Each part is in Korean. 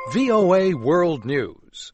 VOA World News.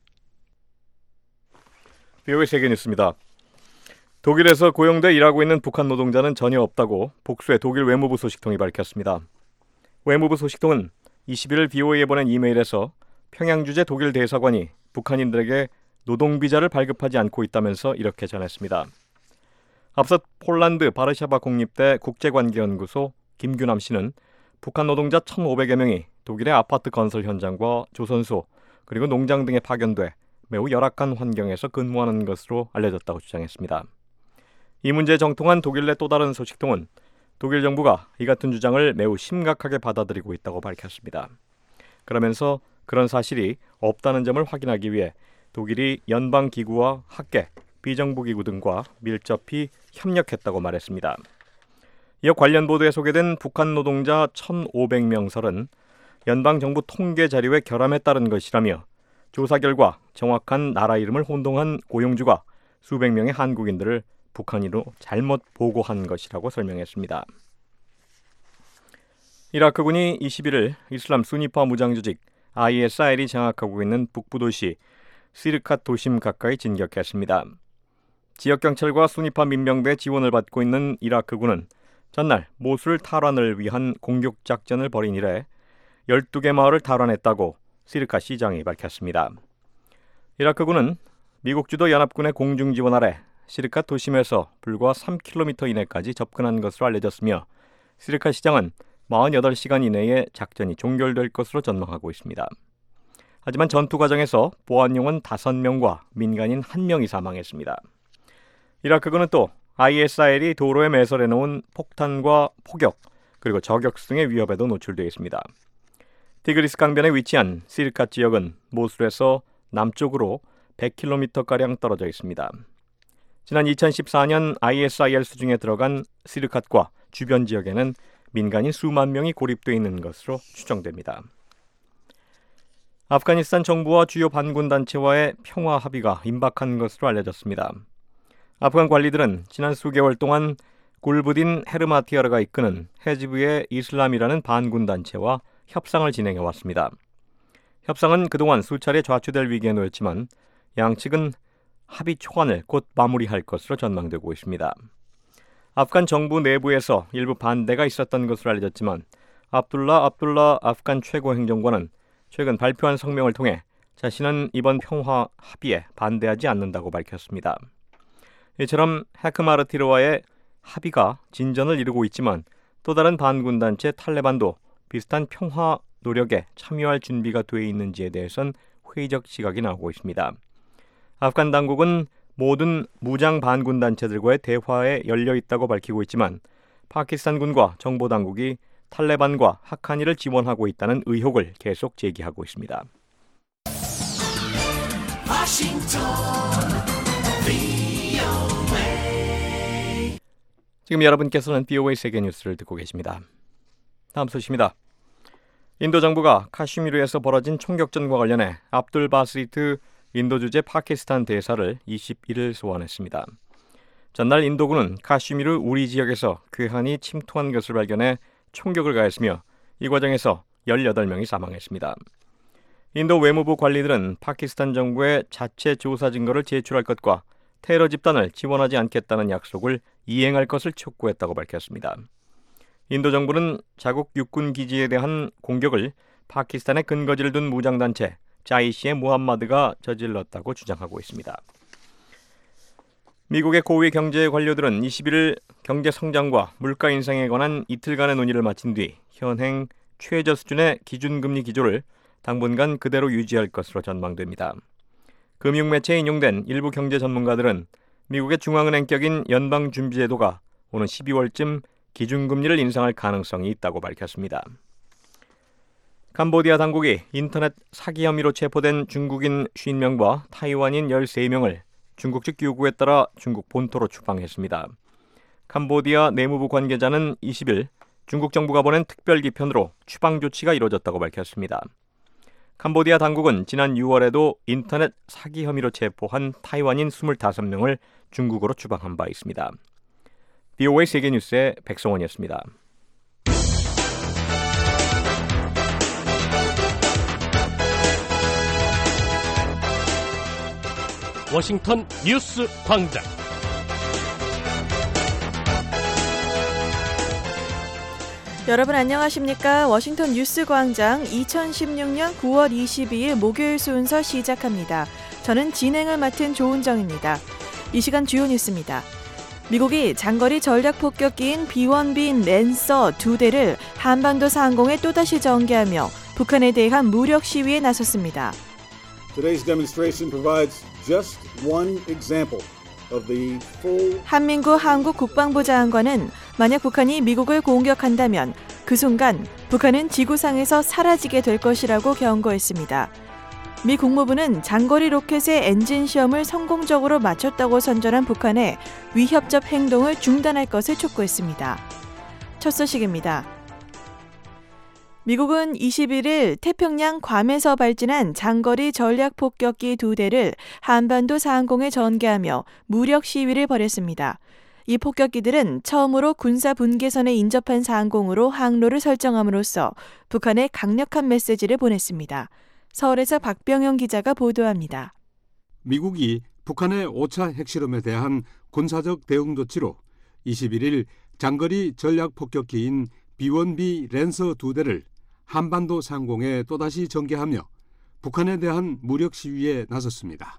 VOA 세계 뉴스입니다. 독일에서 고용돼 일하고 있는 북한 노동자는 전혀 없다고 복수의 독일 외무부 소식통이 밝혔습니다. 외무부 소식통은 21일 VOA에 보낸 이메일에서 평양 주재 독일 대사관이 북한인들에게 노동비자를 발급하지 않고 있다면서 이렇게 전했습니다. 앞서 폴란드 바르샤바 공립대 국제관계연구소 김규남 씨는 북한 노동자 1,500여 명이 독일의 아파트 건설 현장과 조선소 그리고 농장 등에 파견돼 매우 열악한 환경에서 근무하는 것으로 알려졌다고 주장했습니다. 이 문제에 정통한 독일 내 또 다른 소식통은 독일 정부가 이 같은 주장을 매우 심각하게 받아들이고 있다고 밝혔습니다. 그러면서 그런 사실이 없다는 점을 확인하기 위해 독일이 연방기구와 학계, 비정부기구 등과 밀접히 협력했다고 말했습니다. 이어 관련 보도에 소개된 북한 노동자 1,500명설은 연방정부 통계 자료에 결함에 따른 것이라며 조사 결과 정확한 나라 이름을 혼동한 고용주가 수백 명의 한국인들을 북한인으로 잘못 보고한 것이라고 설명했습니다. 이라크군이 21일 이슬람 수니파 무장조직 ISIL이 장악하고 있는 북부도시 시르캇 도심 가까이 진격했습니다. 지역경찰과 수니파 민병대 지원을 받고 있는 이라크군은 전날 모술 탈환을 위한 공격작전을 벌인 이래 12개 마을을 탈환했다고 시르캇 시장이 밝혔습니다. 이라크군은 미국 주도 연합군의 공중지원 아래 시르캇 도심에서 불과 3km 이내까지 접근한 것으로 알려졌으며 시르캇 시장은 48시간 이내에 작전이 종결될 것으로 전망하고 있습니다. 하지만 전투 과정에서 보안요원 5명과 민간인 1명이 사망했습니다. 이라크군은 또 ISIL이 도로에 매설해놓은 폭탄과 포격 그리고 저격수 등의 위협에도 노출되어 있습니다. 티그리스 강변에 위치한 시르캇 지역은 모술에서 남쪽으로 100km가량 떨어져 있습니다. 지난 2014년 ISIL 수중에 들어간 시르캇과 주변 지역에는 민간인 수만 명이 고립되어 있는 것으로 추정됩니다. 아프가니스탄 정부와 주요 반군 단체와의 평화 합의가 임박한 것으로 알려졌습니다. 아프간 관리들은 지난 수개월 동안 굴부딘 헤르마티아르가 이끄는 헤즈브의 이슬람이라는 반군 단체와 협상을 진행해 왔습니다. 협상은 그동안 수차례 좌초될 위기에 놓였지만 양측은 합의 초안을 곧 마무리할 것으로 전망되고 있습니다. 아프간 정부 내부에서 일부 반대가 있었던 것으로 알려졌지만 압둘라 아프간 최고 행정관은 최근 발표한 성명을 통해 자신은 이번 평화 합의에 반대하지 않는다고 밝혔습니다. 이처럼 헤크마르티르와의 합의가 진전을 이루고 있지만 또 다른 반군 단체 탈레반도 비슷한 평화 노력에 참여할 준비가 돼 있는지에 대해선 회의적 시각이 나오고 있습니다. 아프간 당국은 모든 무장 반군 단체들과의 대화에 열려 있다고 밝히고 있지만 파키스탄군과 정보 당국이 탈레반과 하카니를 지원하고 있다는 의혹을 계속 제기하고 있습니다. 지금 여러분께서는 VOA 세계 뉴스를 듣고 계십니다. 다음 소식입니다. 인도 정부가 카슈미르에서 벌어진 총격전과 관련해 압둘 바시트 인도 주재 파키스탄 대사를 21일 소환했습니다. 전날 인도군은 카슈미르 우리 지역에서 괴한이 침투한 것을 발견해 총격을 가했으며 이 과정에서 18명이 사망했습니다. 인도 외무부 관리들은 파키스탄 정부의 자체 조사 증거를 제출할 것과 테러 집단을 지원하지 않겠다는 약속을 이행할 것을 촉구했다고 밝혔습니다. 인도 정부는 자국 육군 기지에 대한 공격을 파키스탄에 근거지를 둔 무장단체 자이시의 무함마드가 저질렀다고 주장하고 있습니다. 미국의 고위 경제 관료들은 21일 경제 성장과 물가 인상에 관한 이틀간의 논의를 마친 뒤 현행 최저 수준의 기준금리 기조를 당분간 그대로 유지할 것으로 전망됩니다. 금융매체에 인용된 일부 경제 전문가들은 미국의 중앙은행격인 연방준비제도가 오는 12월쯤 기준금리를 인상할 가능성이 있다고 밝혔습니다. 캄보디아 당국이 인터넷 사기 혐의로 체포된 중국인 50명과 타이완인 13명을 중국 측 요구에 따라 중국 본토로 추방했습니다. 캄보디아 내무부 관계자는 20일 중국 정부가 보낸 특별기편으로 추방 조치가 이루어졌다고 밝혔습니다. 캄보디아 당국은 지난 6월에도 인터넷 사기 혐의로 체포한 타이완인 25명을 중국으로 추방한 바 있습니다. VOA 세계뉴스의 백성원이었습니다. 워싱턴 뉴스 광장. 여러분 안녕하십니까? 워싱턴 뉴스 광장 2016년 9월 22일 목요일 순서 시작합니다. 저는 진행을 맡은 조은정입니다. 이 시간 주요 뉴스입니다. 미국이 장거리 전략 폭격기인 B-1B 랜서 2대를 한반도 상공에 또다시 전개하며 북한에 대한 무력 시위에 나섰습니다. Today's demonstration provides just one example of the full. 한민구 한국 국방부 장관은 만약 북한이 미국을 공격한다면 그 순간 북한은 지구상에서 사라지게 될 것이라고 경고했습니다. 미 국무부는 장거리 로켓의 엔진 시험을 성공적으로 마쳤다고 선전한 북한의 위협적 행동을 중단할 것을 촉구했습니다. 첫 소식입니다. 미국은 21일 태평양 괌에서 발진한 장거리 전략 폭격기 2대를 한반도 상공에 전개하며 무력 시위를 벌였습니다. 이 폭격기들은 처음으로 군사 분계선에 인접한 상공으로 항로를 설정함으로써 북한에 강력한 메시지를 보냈습니다. 서울에서 박병영 기자가 보도합니다. 미국이 북한의 5차 핵실험에 대한 군사적 대응 조치로 21일 장거리 전략 폭격기인 B-1B 랜서 2대를 한반도 상공에 또다시 전개하며 북한에 대한 무력 시위에 나섰습니다.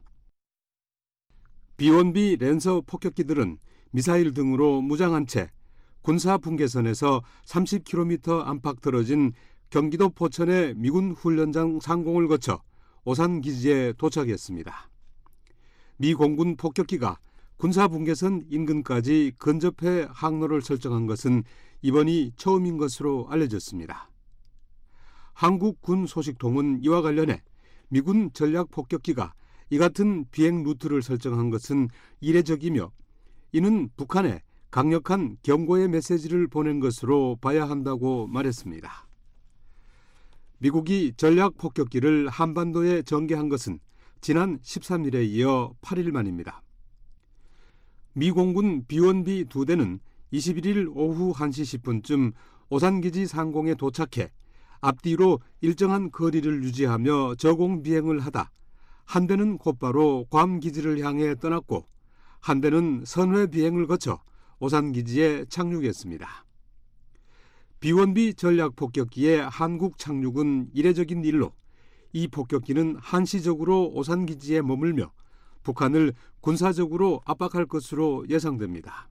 B-1B 랜서 폭격기들은 미사일 등으로 무장한 채 군사 분계선에서 30km 안팎 떨어진 경기도 포천의 미군 훈련장 상공을 거쳐 오산 기지에 도착했습니다. 미 공군 폭격기가 군사 분계선 인근까지 근접해 항로를 설정한 것은 이번이 처음인 것으로 알려졌습니다. 한국군 소식통은 이와 관련해 미군 전략 폭격기가 이 같은 비행 루트를 설정한 것은 이례적이며 이는 북한에 강력한 경고의 메시지를 보낸 것으로 봐야 한다고 말했습니다. 미국이 전략 폭격기를 한반도에 전개한 것은 지난 13일에 이어 8일 만입니다. 미 공군 B-1B 2대는 21일 오후 1시 10분쯤 오산기지 상공에 도착해 앞뒤로 일정한 거리를 유지하며 저공 비행을 하다 한 대는 곧바로 괌 기지를 향해 떠났고 한 대는 선회 비행을 거쳐 오산기지에 착륙했습니다. B-1B 전략 폭격기의 한국 착륙은 이례적인 일로 이 폭격기는 한시적으로 오산기지에 머물며 북한을 군사적으로 압박할 것으로 예상됩니다.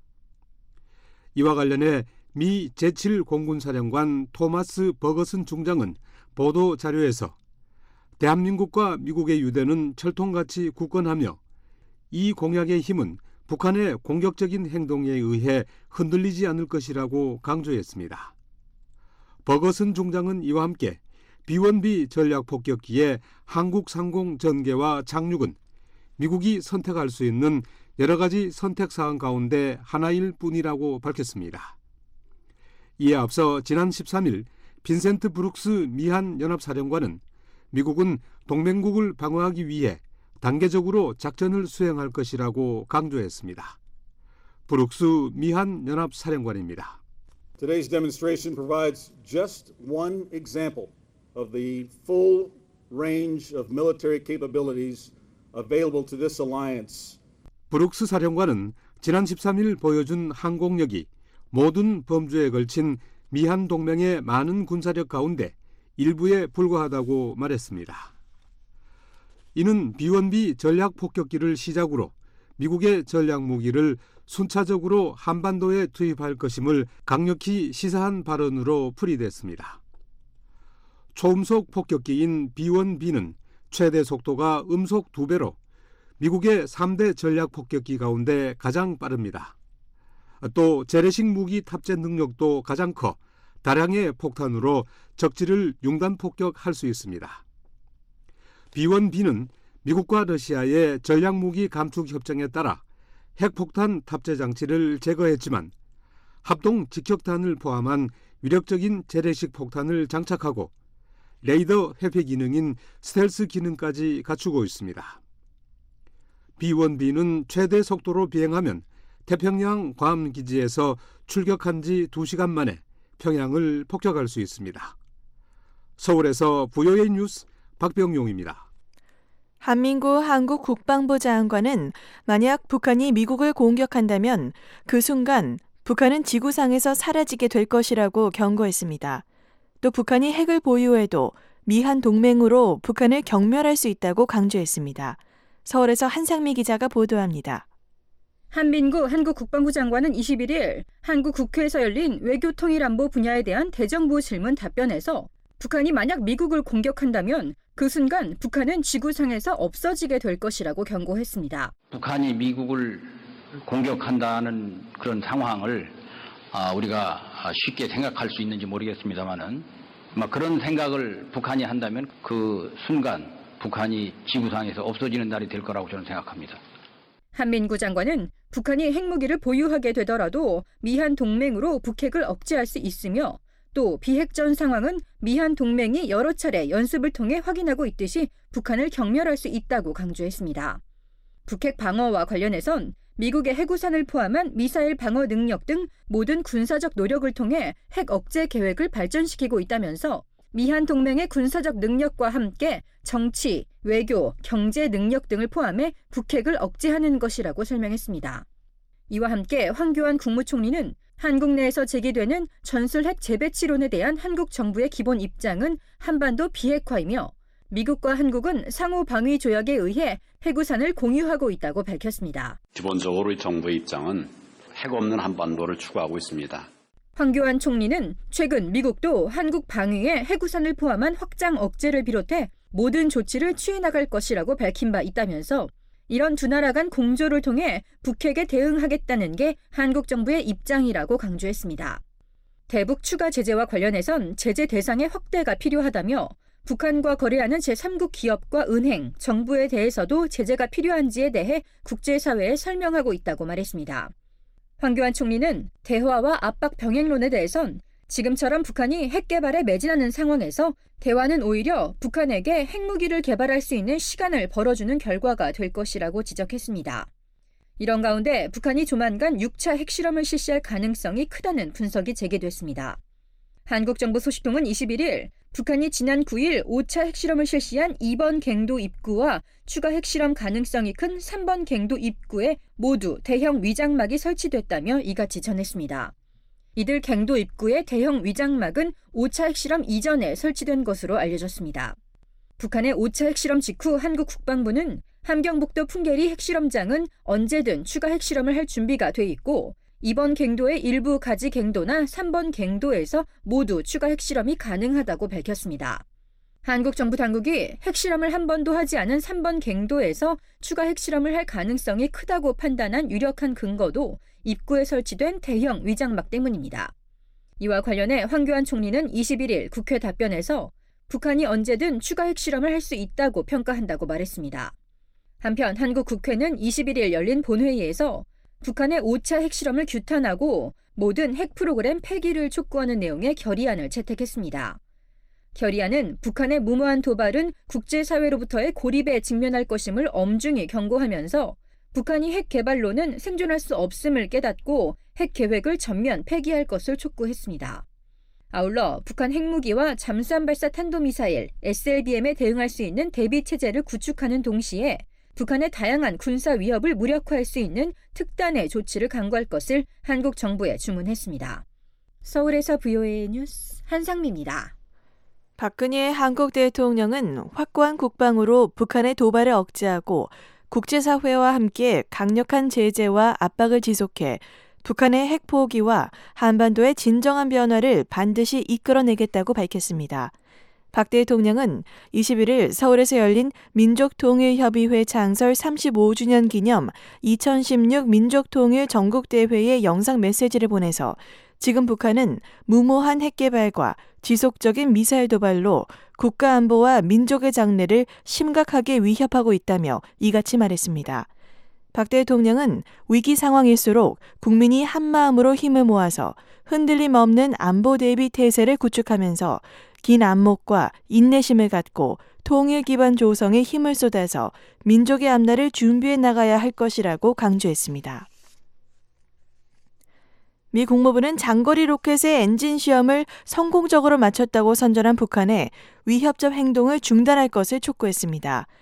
이와 관련해 미 제7공군사령관 토마스 버거슨 중장은 보도 자료에서 대한민국과 미국의 유대는 철통같이 굳건하며 이 공약의 힘은 북한의 공격적인 행동에 의해 흔들리지 않을 것이라고 강조했습니다. 버거슨 중장은 이와 함께 B-1B 전략 폭격기의 한국 상공 전개와 착륙은 미국이 선택할 수 있는 여러 가지 선택 사항 가운데 하나일 뿐이라고 밝혔습니다. 이에 앞서 지난 13일 빈센트 브룩스 미한 연합사령관은 미국은 동맹국을 방어하기 위해 단계적으로 작전을 수행할 것이라고 강조했습니다. 브룩스 미한 연합사령관입니다. Today's demonstration provides just one example of the full range of military capabilities available to this alliance. 브룩스 사령관은 지난 13일 보여준 항공력이 모든 범주에 걸친 미한 동맹의 많은 군사력 가운데 일부에 불과하다고 말했습니다. 이는 B-1B 전략 폭격기를 시작으로 미국의 전략 무기를 순차적으로 한반도에 투입할 것임을 강력히 시사한 발언으로 풀이됐습니다. 초음속 폭격기인 B-1B는 최대 속도가 음속 2배로 미국의 3대 전략 폭격기 가운데 가장 빠릅니다. 또 재래식 무기 탑재 능력도 가장 커 다량의 폭탄으로 적지를 융단 폭격할 수 있습니다. B-1B는 미국과 러시아의 전략무기 감축 협정에 따라 핵폭탄 탑재 장치를 제거했지만 합동 직격탄을 포함한 위력적인 재래식 폭탄을 장착하고 레이더 회피 기능인 스텔스 기능까지 갖추고 있습니다. B-1B는 최대 속도로 비행하면 태평양 괌 기지에서 출격한 지 2시간 만에 평양을 폭격할 수 있습니다. 서울에서 VOA 뉴스 박병용입니다. 한민구 한국 국방부 장관은 만약 북한이 미국을 공격한다면 그 순간 북한은 지구상에서 사라지게 될 것이라고 경고했습니다. 또 북한이 핵을 보유해도 미한 동맹으로 북한을 경멸할 수 있다고 강조했습니다. 서울에서 한상미 기자가 보도합니다. 한민구 한국 국방부 장관은 21일 한국 국회에서 열린 외교통일안보 분야에 대한 대정부 질문 답변에서 북한이 만약 미국을 공격한다면 그 순간 북한은 지구상에서 없어지게 될 것이라고 경고했습니다. 북한이 미국을 공격한다는 그런 상황을 우리가 쉽게 생각할 수 있는지 모르겠습니다만은 그런 생각을 북한이 한다면 그 순간 북한이 지구상에서 없어지는 날이 될 거라고 저는 생각합니다. 한민구 장관은 북한이 핵무기를 보유하게 되더라도 미한 동맹으로 북핵을 억제할 수 있으며 또 비핵전 상황은 미한 동맹이 여러 차례 연습을 통해 확인하고 있듯이 북한을 경멸할 수 있다고 강조했습니다. 북핵 방어와 관련해선 미국의 해구산을 포함한 미사일 방어 능력 등 모든 군사적 노력을 통해 핵 억제 계획을 발전시키고 있다면서 미한 동맹의 군사적 능력과 함께 정치, 외교, 경제 능력 등을 포함해 북핵을 억제하는 것이라고 설명했습니다. 이와 함께 황교안 국무총리는 한국 내에서 제기되는 전술핵 재배치론에 대한 한국 정부의 기본 입장은 한반도 비핵화이며 미국과 한국은 상호 방위 조약에 의해 해구산을 공유하고 있다고 밝혔습니다. 기본적으로 이 정부의 입장은 핵 없는 한반도를 추구하고 있습니다. 황교안 총리는 최근 미국도 한국 방위에 해구산을 포함한 확장 억제를 비롯해 모든 조치를 취해 나갈 것이라고 밝힌 바 있다면서 이런 두 나라 간 공조를 통해 북핵에 대응하겠다는 게 한국 정부의 입장이라고 강조했습니다. 대북 추가 제재와 관련해선 제재 대상의 확대가 필요하다며 북한과 거래하는 제3국 기업과 은행, 정부에 대해서도 제재가 필요한지에 대해 국제사회에 설명하고 있다고 말했습니다. 황교안 총리는 대화와 압박 병행론에 대해선 지금처럼 북한이 핵 개발에 매진하는 상황에서 대화는 오히려 북한에게 핵무기를 개발할 수 있는 시간을 벌어주는 결과가 될 것이라고 지적했습니다. 이런 가운데 북한이 조만간 6차 핵실험을 실시할 가능성이 크다는 분석이 제기됐습니다. 한국 정부 소식통은 21일 북한이 지난 9일 5차 핵실험을 실시한 2번 갱도 입구와 추가 핵실험 가능성이 큰 3번 갱도 입구에 모두 대형 위장막이 설치됐다며 이같이 전했습니다. 이들 갱도 입구의 대형 위장막은 5차 핵실험 이전에 설치된 것으로 알려졌습니다. 북한의 5차 핵실험 직후 한국 국방부는 함경북도 풍계리 핵실험장은 언제든 추가 핵실험을 할 준비가 돼 있고 2번 갱도의 일부 가지 갱도나 3번 갱도에서 모두 추가 핵실험이 가능하다고 밝혔습니다. 한국 정부 당국이 핵실험을 한 번도 하지 않은 3번 갱도에서 추가 핵실험을 할 가능성이 크다고 판단한 유력한 근거도 입구에 설치된 대형 위장막 때문입니다. 이와 관련해 황교안 총리는 21일 국회 답변에서 북한이 언제든 추가 핵실험을 할 수 있다고 평가한다고 말했습니다. 한편 한국 국회는 21일 열린 본회의에서 북한의 5차 핵실험을 규탄하고 모든 핵 프로그램 폐기를 촉구하는 내용의 결의안을 채택했습니다. 결의안은 북한의 무모한 도발은 국제사회로부터의 고립에 직면할 것임을 엄중히 경고하면서 북한이 핵 개발로는 생존할 수 없음을 깨닫고 핵 계획을 전면 폐기할 것을 촉구했습니다. 아울러 북한 핵무기와 잠수함 발사 탄도미사일, SLBM에 대응할 수 있는 대비체제를 구축하는 동시에 북한의 다양한 군사 위협을 무력화할 수 있는 특단의 조치를 강구할 것을 한국 정부에 주문했습니다. 서울에서 VOA 뉴스 한상미입니다. 박근혜 한국 대통령은 확고한 국방으로 북한의 도발을 억제하고 국제사회와 함께 강력한 제재와 압박을 지속해 북한의 핵 포기와 한반도의 진정한 변화를 반드시 이끌어내겠다고 밝혔습니다. 박 대통령은 21일 서울에서 열린 민족통일협의회 창설 35주년 기념 2016 민족통일 전국대회의 영상 메시지를 보내서 지금 북한은 무모한 핵개발과 지속적인 미사일 도발로 국가안보와 민족의 장래를 심각하게 위협하고 있다며 이같이 말했습니다. 박 대통령은 위기 상황일수록 국민이 한마음으로 힘을 모아서 흔들림 없는 안보 대비 태세를 구축하면서 긴 안목과 인내심을 갖고 통일 기반 조성에 힘을 쏟아서 민족의 앞날을 준비해 나가야 할 것이라고 강조했습니다. 미 국무부는 장거리 로켓의 엔진 시험을 성공적으로 마쳤다고 선전한 북한의 위협적 행동을 중단할 것을 촉구했습니다.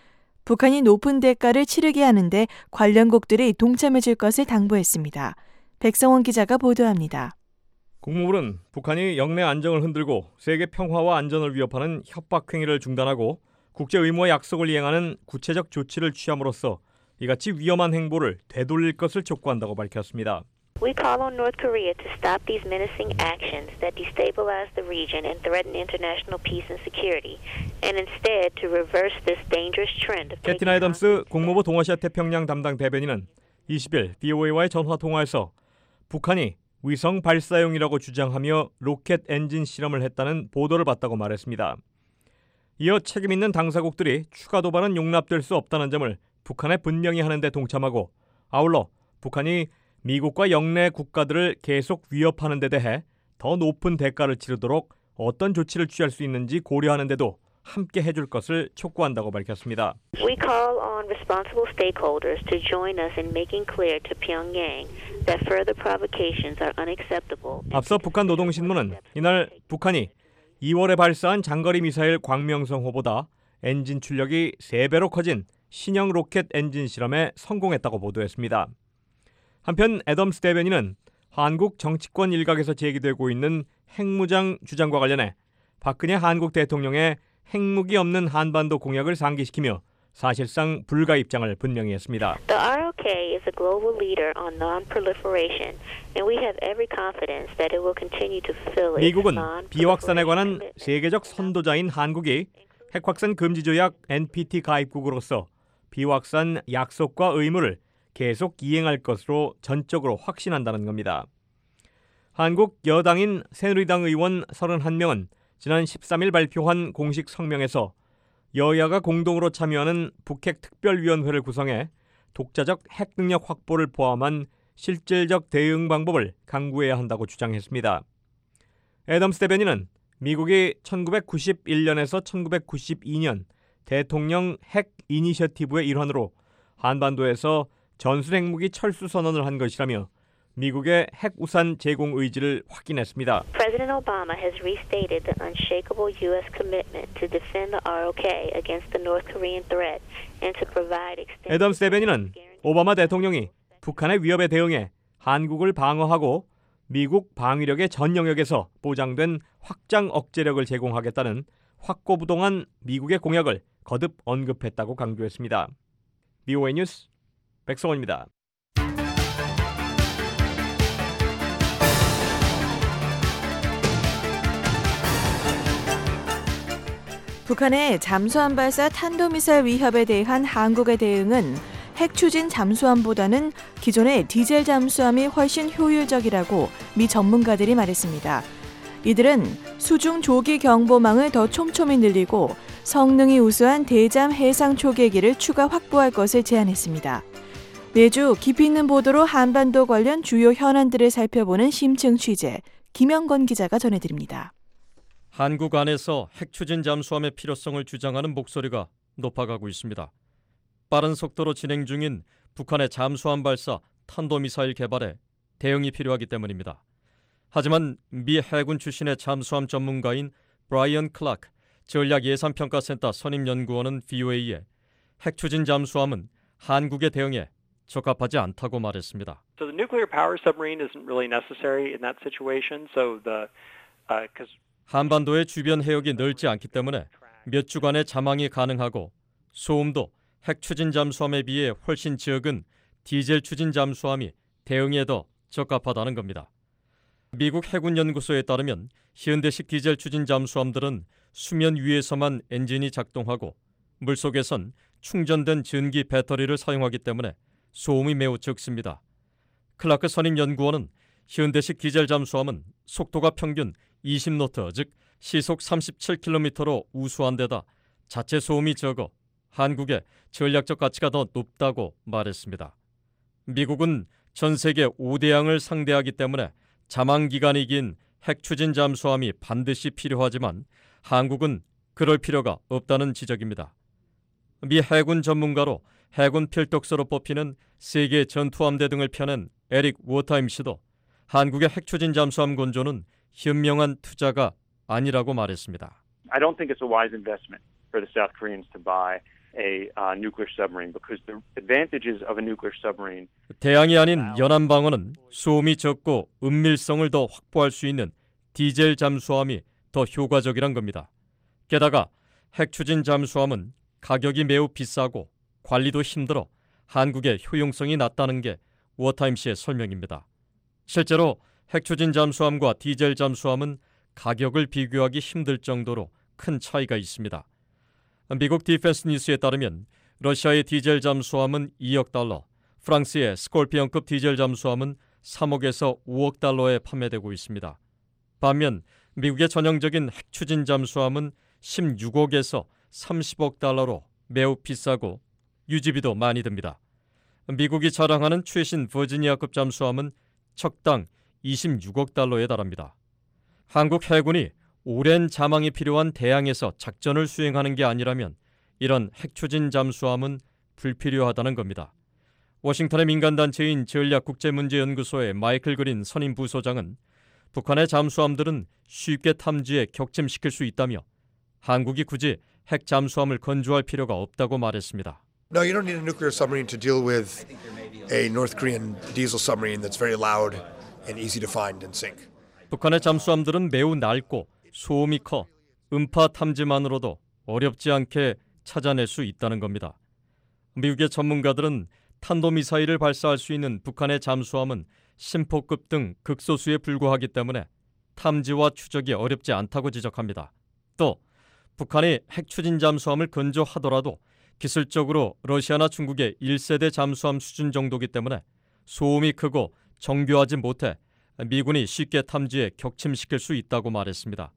북한이 높은 대가를 치르게 하는데 관련국들이 동참해줄 것을 당부했습니다. 백성원 기자가 보도합니다. 국무부는 북한이 영내 안정을 흔들고 세계 평화와 안전을 위협하는 협박 행위를 중단하고 국제 의무와 약속을 이행하는 구체적 조치를 취함으로써 이같이 위험한 행보를 되돌릴 것을 촉구한다고 밝혔습니다. We call on North Korea to stop these menacing actions that destabilize the region and threaten international peace and security, and instead to reverse this dangerous trend of 캐티나 애덤스 국무부 동아시아 태평양 담당 대변인은 20일 BOA와의 전화 통화에서 북한이 위성 발사용이라고 주장하며 로켓 엔진 실험을 했다는 보도를 봤다고 말했습니다. 이어 책임 있는 당사국들이 추가 도발은 용납될 수 없다는 점을 북한에 분명히 하는 데 동참하고 아울러 북한이 미국과 영내 국가들을 계속 위협하는 데 대해 더 높은 대가를 치르도록 어떤 조치를 취할 수 있는지 고려하는 데도 함께 해줄 것을 촉구한다고 밝혔습니다. We call on responsible stakeholders to join us in making clear to Pyongyang that further provocations are unacceptable. 앞서 북한 노동신문은 이날 북한이 2월에 발사한 장거리 미사일 광명성호보다 엔진 출력이 3배로 커진 신형 로켓 엔진 실험에 성공했다고 보도했습니다. 한편 애덤스 대변인은 한국 정치권 일각에서 제기되고 있는 핵무장 주장과 관련해 박근혜 한국 대통령의 핵무기 없는 한반도 공약을 상기시키며 사실상 불가 입장을 분명히 했습니다. The ROK is a global leader on non-proliferation, and we have every confidence that it will continue to fulfill its 미국은 non-proliferation 비확산에 관한 commitment. 세계적 선도자인 한국이 핵확산 금지 조약 NPT 가입국으로서 비확산 약속과 의무를 계속 이행할 것으로 전적으로 확신한다는 겁니다. 한국 여당인 새누리당 의원 31명은 지난 13일 발표한 공식 성명에서 여야가 공동으로 참여하는 북핵 특별위원회를 구성해 독자적 핵 능력 확보를 포함한 실질적 대응 방법을 강구해야 한다고 주장했습니다. 애덤스 대변인은 미국이 1991년에서 1992년 대통령 핵 이니셔티브의 일환으로 한반도에서 전술 핵무기 철수 선언을 한 것이라며 미국의 핵 우산 제공 의지를 확인했습니다. President Obama has restated the unshakable U.S. commitment to defend the ROK against the North Korean threat and to provide extensive. 애덤스 대변인은 오바마 대통령이 북한의 위협에 대응해 한국을 방어하고 미국 방위력의 전 영역에서 보장된 확장 억제력을 제공하겠다는 확고부동한 미국의 공약을 거듭 언급했다고 강조했습니다. BOA 뉴스 백성원입니다. 북한의 잠수함 발사 탄도미사일 위협에 대한 한국의 대응은 핵 추진 잠수함보다는 기존의 디젤 잠수함이 훨씬 효율적이라고 미 전문가들이 말했습니다. 이들은 수중 조기 경보망을 더 촘촘히 늘리고 성능이 우수한 대잠 해상 초계기를 추가 확보할 것을 제안했습니다. 매주 깊이 있는 보도로 한반도 관련 주요 현안들을 살펴보는 심층 취재, 김영건 기자가 전해드립니다. 한국 안에서 핵 추진 잠수함의 필요성을 주장하는 목소리가 높아가고 있습니다. 빠른 속도로 진행 중인 북한의 잠수함 발사 탄도미사일 개발에 대응이 필요하기 때문입니다. 하지만 미 해군 출신의 잠수함 전문가인 브라이언 클라크 전략예산평가센터 선임연구원은 VOA에 핵 추진 잠수함은 한국의 대응에 적합하지 않다고 말했습니다. So the nuclear power submarine isn't really necessary in that situation. So 한반도의 주변 해역이 넓지 않기 때문에 몇 주간의 잠항이 가능하고 소음도 핵 추진 잠수함에 비해 훨씬 적은 디젤 추진 잠수함이 대응에 더 적합하다는 겁니다. 미국 해군연구소에 따르면 현대식 디젤 추진 잠수함들은 수면 위에서만 엔진이 작동하고 물속에선 충전된 전기 배터리를 사용하기 때문에 소음이 매우 적습니다. 클라크 선임연구원은 현대식 디젤 잠수함은 속도가 평균 20노트, 즉 시속 37km로 우수한 데다 자체 소음이 적어 한국의 전략적 가치가 더 높다고 말했습니다. 미국은 전 세계 5대양을 상대하기 때문에 잠항 기간이 긴 핵 추진 잠수함이 반드시 필요하지만 한국은 그럴 필요가 없다는 지적입니다. 미 해군 전문가로 해군 필독서로 뽑히는 세계 전투함대 등을 펴낸 에릭 워타임 씨도 한국의 핵 추진 잠수함 건조는 현명한 투자가 아니라고 말했습니다. I don't think it's a wise investment for the South Koreans to buy a nuclear submarine because the advantages of a nuclear submarine. 대양이 아닌 연안방어는 소음이 적고 은밀성을 더 확보할 수 있는 디젤 잠수함이 더 효과적이란 겁니다. 게다가 핵추진 잠수함은 가격이 매우 비싸고 관리도 힘들어 한국의 효용성이 낮다는 게 워타임스의 설명입니다. 실제로 핵추진 잠수함과 디젤 잠수함은 가격을 비교하기 힘들 정도로 큰 차이가 있습니다. 미국 디펜스 뉴스에 따르면 러시아의 디젤 잠수함은 2억 달러, 프랑스의 스콜피언급 디젤 잠수함은 3억에서 5억 달러에 판매되고 있습니다. 반면 미국의 전형적인 핵추진 잠수함은 16억에서 30억 달러로 매우 비싸고 유지비도 많이 듭니다. 미국이 자랑하는 최신 버지니아급 잠수함은 척당 26억 달러에 달합니다. 한국 해군이 오랜 자망이 필요한 대양에서 작전을 수행하는 게 아니라면 이런 핵추진 잠수함은 불필요하다는 겁니다. 워싱턴의 민간단체인 전략국제문제연구소의 마이클 그린 선임 부소장은 북한의 잠수함들은 쉽게 탐지에 격침시킬 수 있다며 한국이 굳이 핵 잠수함을 건조할 필요가 없다고 말했습니다. No, you don't need a nuclear submarine to deal with a North Korean diesel submarine that's very loud and easy to find and sink. 북한의 잠수함들은 매우 낡고 소음이 커 음파 탐지만으로도 어렵지 않게 찾아낼 수 있다는 겁니다. 미국의 전문가들은 탄도미사일을 발사할 수 있는 북한의 잠수함은 심포급 등 극소수에 불과하기 때문에 탐지와 추적이 어렵지 않다고 지적합니다. 또 북한이 핵추진 잠수함을 건조하더라도 기술적으로 러시아나 중국의 1세대 잠수함 수준 정도이기 때문에 소음이 크고 정교하지 못해 미군이 쉽게 탐지에 격침시킬 수 있다고 말했습니다.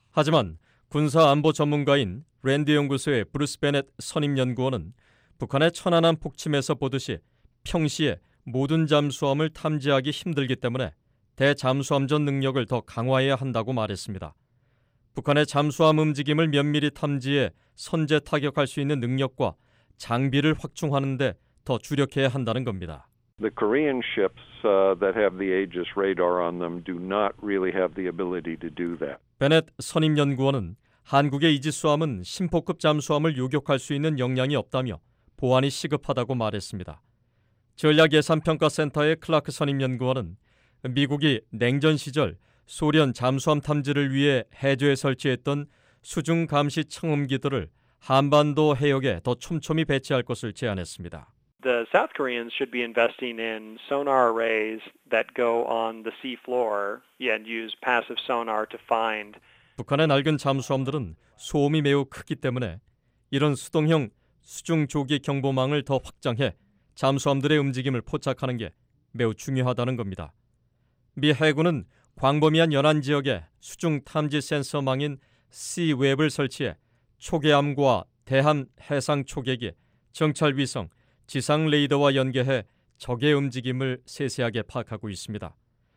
하지만 군사안보 전문가인 랜드 연구소의 브루스 베넷 선임연구원은 북한의 천안함 폭침에서 보듯이 평시에 모든 잠수함을 탐지하기 힘들기 때문에 대잠수함전 능력을 더 강화해야 한다고 말했습니다. 북한의 잠수함 움직임을 면밀히 탐지해 선제 타격할 수 있는 능력과 장비를 확충하는 데 더 주력해야 한다는 겁니다. The Korean ships that have the Aegis radar on them do not really have the ability to do that. 베넷 선임연구원은 한국의 이지스함은 심포급 잠수함을 요격할 수 있는 역량이 없다며 보완이 시급하다고 말했습니다. 전략예산평가센터의 클라크 선임연구원은 미국이 냉전 시절 소련 잠수함 탐지를 위해 해저에 설치했던 수중 감시 청음기들을 한반도 해역에 더 촘촘히 배치할 것을 제안했습니다. The South Koreans should be investing in sonar arrays that go on the sea floor and use passive sonar to find. 북한의 낡은 잠수함들은 소음이 매우 크기 때문에 이런 수동형 수중 조기 경보망을 더 확장해 잠수함들의 움직임을 포착하는 게 매우 중요하다는 겁니다. 미 해군은 광범위한 연안 지역에 수중 탐지 센서망인 Sea-Web을 설치해 초계함과 대함 해상 초계기, 정찰 위성, 지상 레이더와 연계해 적의 움직임을 세세하게 파악하고 있습니다.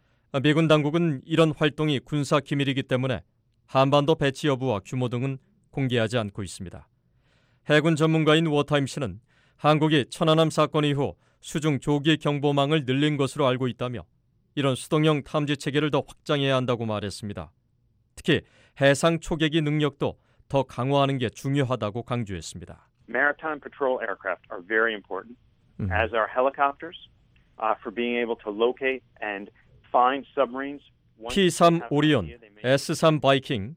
미군 당국은 이런 활동이 군사 기밀이기 때문에 한반도 배치 여부와 규모 등은 공개하지 않고 있습니다. 해군 전문가인 워타임스는 한국이 천안함 사건 이후 수중 조기 경보망을 늘린 것으로 알고 있다며 이런 수동형 탐지 체계를 더 확장해야 한다고 말했습니다. 특히 해상 초계기 능력도 더 강화하는 게 중요하다고 강조했습니다. Maritime patrol aircraft are very important, as are helicopters, for being able to locate and find submarines. P-3 오리온, S-3 바이킹,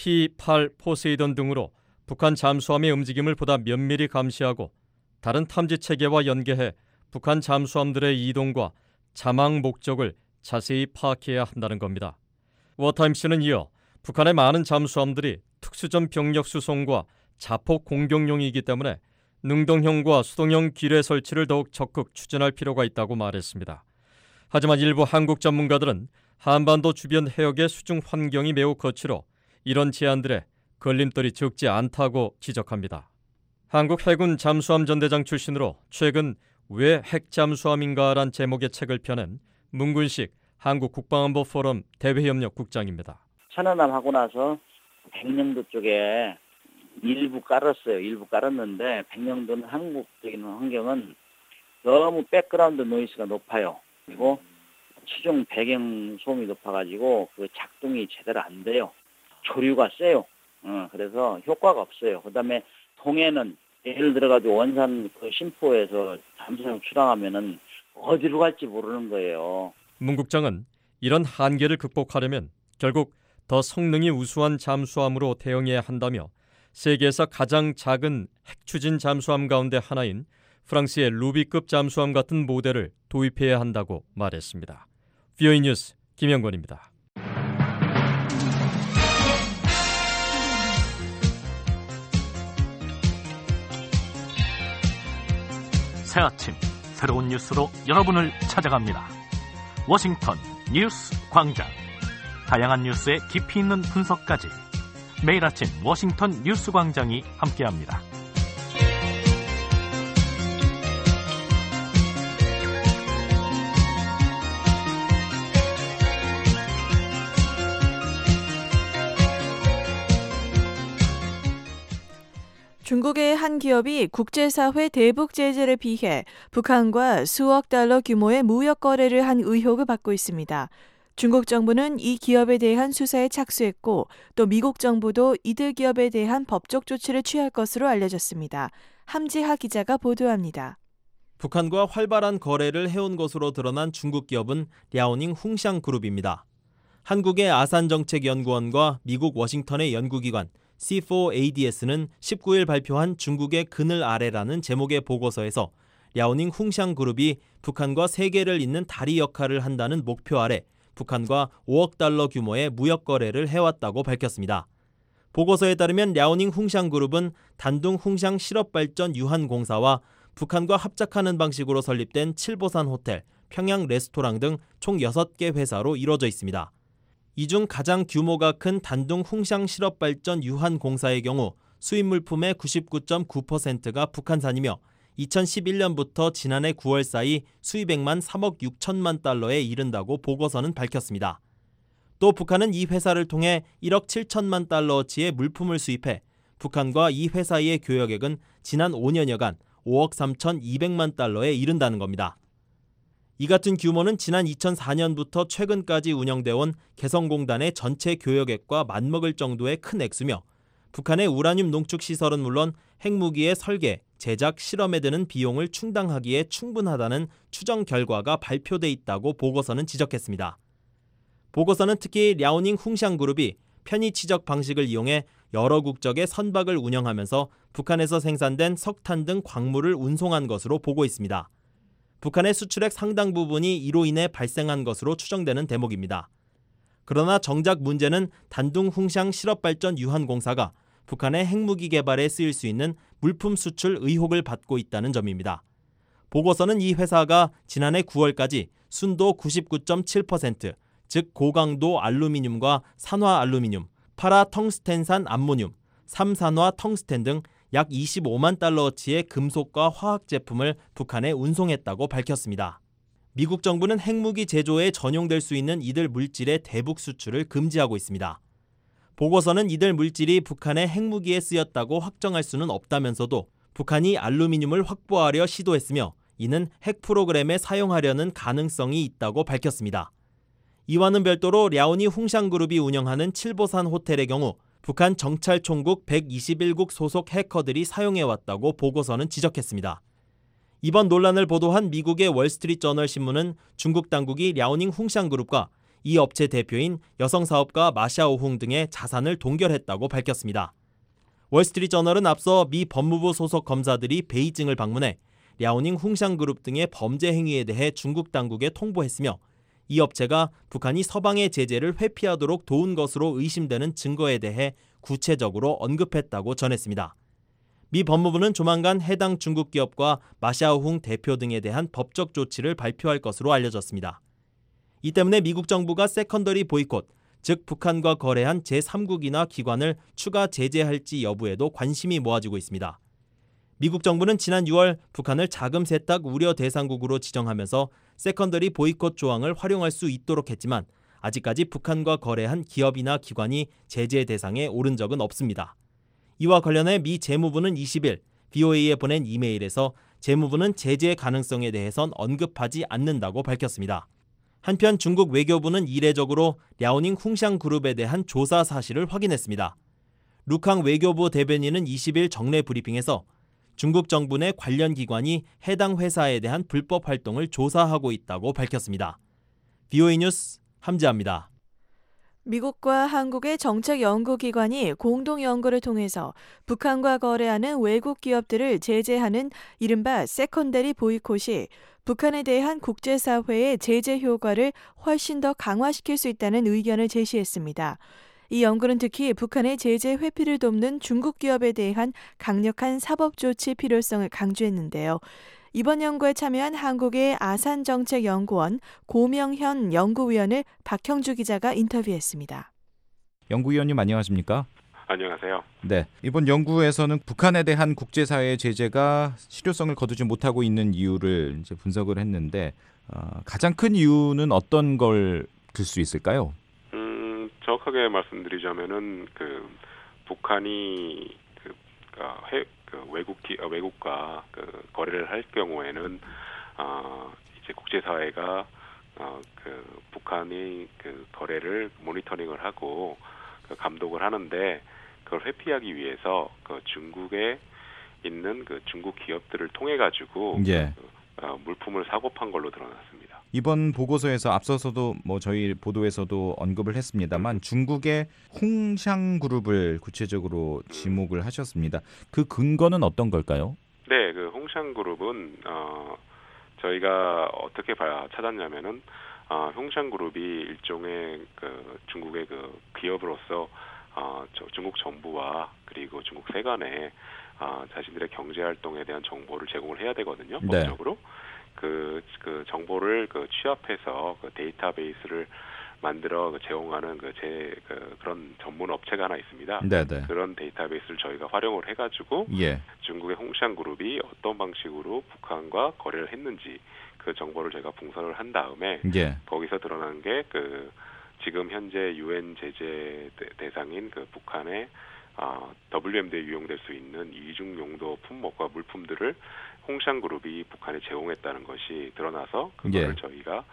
P-8 포세이돈 등으로 북한 잠수함의 움직임을 보다 면밀히 감시하고 다른 탐지 체계와 연계해 북한 잠수함들의 이동과 자망 목적을 자세히 파악해야 한다는 겁니다. 워타임스는 이어 북한의 많은 잠수함들이 특수전 병력 수송과 자폭 공격용이기 때문에 능동형과 수동형 기뢰 설치를 더욱 적극 추진할 필요가 있다고 말했습니다. 하지만 일부 한국 전문가들은 한반도 주변 해역의 수중 환경이 매우 거칠어 이런 제안들에 걸림돌이 적지 않다고 지적합니다. 한국 해군 잠수함 전대장 출신으로 최근 왜 핵잠수함인가란 제목의 책을 펴낸 문군식 한국국방안보 포럼 대외협력 국장입니다. 천안함 하고 나서 백령도 쪽에 일부 깔았어요. 일부 깔았는데 백령도는 한국적인 환경은 너무 백그라운드 노이즈가 높아요. 그리고 추중 배경 소음이 높아가지고 그 작동이 제대로 안 돼요. 조류가 세요. 그래서 효과가 없어요. 그다음에 동해는 예를 들어가지고 원산 그 신포에서 잠수함 출항하면은 어디로 갈지 모르는 거예요. 문 국장은 이런 한계를 극복하려면 결국 더 성능이 우수한 잠수함으로 대응해야 한다며 세계에서 가장 작은 핵추진 잠수함 가운데 하나인 프랑스의 루비급 잠수함 같은 모델을 도입해야 한다고 말했습니다. VOA 뉴스 김영권입니다. 새 아침 새로운 뉴스로 여러분을 찾아갑니다. 워싱턴 뉴스 광장. 다양한 뉴스의 깊이 있는 분석까지 매일 아침 워싱턴 뉴스 광장이 함께합니다. 중국의 한 기업이 국제사회 대북 제재를 피해 북한과 수억 달러 규모의 무역 거래를 한 의혹을 받고 있습니다. 중국 정부는 이 기업에 대한 수사에 착수했고 또 미국 정부도 이들 기업에 대한 법적 조치를 취할 것으로 알려졌습니다. 함지하 기자가 보도합니다. 북한과 활발한 거래를 해온 것으로 드러난 중국 기업은 랴오닝 홍샹 그룹입니다. 한국의 아산정책연구원과 미국 워싱턴의 연구기관 C4ADS는 19일 발표한 중국의 그늘 아래라는 제목의 보고서에서 랴오닝 홍샹 그룹이 북한과 세계를 잇는 다리 역할을 한다는 목표 아래 북한과 5억 달러 규모의 무역 거래를 해왔다고 밝혔습니다. 보고서에 따르면 랴오닝 홍샹 그룹은 단둥 홍샹 실업발전 유한공사와 북한과 합작하는 방식으로 설립된 칠보산 호텔, 평양 레스토랑 등 총 6개 회사로 이루어져 있습니다. 이 중 가장 규모가 큰 단둥 홍샹 실업발전 유한공사의 경우 수입 물품의 99.9%가 북한산이며 2011년부터 지난해 9월 사이 수입액만 3억 6천만 달러에 이른다고 보고서는 밝혔습니다. 또 북한은 이 회사를 통해 1억 7천만 달러어치의 물품을 수입해 북한과 이 회사의 교역액은 지난 5년여간 5억 3,200만 달러에 이른다는 겁니다. 이 같은 규모는 지난 2004년부터 최근까지 운영되어 온 개성공단의 전체 교역액과 맞먹을 정도의 큰 액수며 북한의 우라늄 농축 시설은 물론 핵무기의 설계, 제작, 실험에 드는 비용을 충당하기에 충분하다는 추정 결과가 발표돼 있다고 보고서는 지적했습니다. 보고서는 특히 랴오닝 홍샹 그룹이 편의 치적 방식을 이용해 여러 국적의 선박을 운영하면서 북한에서 생산된 석탄 등 광물을 운송한 것으로 보고 있습니다. 북한의 수출액 상당 부분이 이로 인해 발생한 것으로 추정되는 대목입니다. 그러나 정작 문제는 단둥 홍샹 실업발전 유한공사가 북한의 핵무기 개발에 쓰일 수 있는 물품 수출 의혹을 받고 있다는 점입니다. 보고서는 이 회사가 지난해 9월까지 순도 99.7%, 즉 고강도 알루미늄과 산화 알루미늄, 파라 텅스텐산 암모늄, 3산화 텅스텐 등 약 25만 달러어치의 금속과 화학 제품을 북한에 운송했다고 밝혔습니다. 미국 정부는 핵무기 제조에 전용될 수 있는 이들 물질의 대북 수출을 금지하고 있습니다. 보고서는 이들 물질이 북한의 핵무기에 쓰였다고 확정할 수는 없다면서도 북한이 알루미늄을 확보하려 시도했으며 이는 핵 프로그램에 사용하려는 가능성이 있다고 밝혔습니다. 이와는 별도로 랴오닝 홍샹 그룹이 운영하는 칠보산 호텔의 경우 북한 정찰총국 121국 소속 해커들이 사용해왔다고 보고서는 지적했습니다. 이번 논란을 보도한 미국의 월스트리트저널 신문은 중국 당국이 랴오닝 홍샹 그룹과 이 업체 대표인 여성 사업가 마샤오홍 등의 자산을 동결했다고 밝혔습니다. 월스트리트저널은 앞서 미 법무부 소속 검사들이 베이징을 방문해 랴오닝 홍샹 그룹 등의 범죄 행위에 대해 중국 당국에 통보했으며 이 업체가 북한이 서방의 제재를 회피하도록 도운 것으로 의심되는 증거에 대해 구체적으로 언급했다고 전했습니다. 미 법무부는 조만간 해당 중국 기업과 마샤오홍 대표 등에 대한 법적 조치를 발표할 것으로 알려졌습니다. 이 때문에 미국 정부가 세컨더리 보이콧, 즉 북한과 거래한 제3국이나 기관을 추가 제재할지 여부에도 관심이 모아지고 있습니다. 미국 정부는 지난 6월 북한을 자금 세탁 우려 대상국으로 지정하면서 세컨더리 보이콧 조항을 활용할 수 있도록 했지만 아직까지 북한과 거래한 기업이나 기관이 제재 대상에 오른 적은 없습니다. 이와 관련해 미 재무부는 20일 VOA에 보낸 이메일에서 재무부는 제재 가능성에 대해선 언급하지 않는다고 밝혔습니다. 한편 중국 외교부는 이례적으로 랴오닝 홍샹 그룹에 대한 조사 사실을 확인했습니다. 루캉 외교부 대변인은 20일 정례 브리핑에서 중국 정부 내 관련 기관이 해당 회사에 대한 불법 활동을 조사하고 있다고 밝혔습니다. VOA 뉴스 함지아입니다. 미국과 한국의 정책 연구기관이 공동 연구를 통해서 북한과 거래하는 외국 기업들을 제재하는 이른바 세컨더리 보이콧이 북한에 대한 국제사회의 제재 효과를 훨씬 더 강화시킬 수 있다는 의견을 제시했습니다. 이 연구는 특히 북한의 제재 회피를 돕는 중국 기업에 대한 강력한 사법 조치 필요성을 강조했는데요. 이번 연구에 참여한 한국의 아산정책연구원 고명현 연구위원을 박형주 기자가 인터뷰했습니다. 연구위원님 안녕하십니까? 안녕하세요. 네, 이번 연구에서는 북한에 대한 국제사회의 제재가 실효성을 거두지 못하고 있는 이유를 이제 분석을 했는데 가장 큰 이유는 어떤 걸 들 수 있을까요? 정확하게 말씀드리자면은 북한이 외국과 거래를 할 경우에는 이제 국제사회가 북한이 거래를 모니터링을 하고 감독을 하는데 그걸 회피하기 위해서 중국에 있는 중국 기업들을 통해 가지고 물품을 사고 판 걸로 드러났습니다. 이번 보고서에서 앞서서도 저희 보도에서도 언급을 했습니다만 중국의 홍샹그룹을 구체적으로 지목을 하셨습니다. 그 근거는 어떤 걸까요? 네, 홍샹그룹은 저희가 어떻게 찾았냐면은 홍샹그룹이 일종의 중국의 기업으로서 중국 정부와 그리고 중국 세관에 자신들의 경제 활동에 대한 정보를 제공을 해야 되거든요. 법적으로. 그 정보를 취합해서 데이터베이스를 만들어 제공하는 그런 전문 업체가 하나 있습니다. 네네. 그런 데이터베이스를 저희가 활용을 해가지고 중국의 홍샹그룹이 어떤 방식으로 북한과 거래를 했는지 그 정보를 저희가 분석을 한 다음에 거기서 드러난 게 지금 현재 UN 제재 대상인 북한의 WMD에 유용될 수 있는 이중 용도 품목과 물품들을 홍샹그룹이 북한에 제공했다는 것이 드러나서 그거를 저희가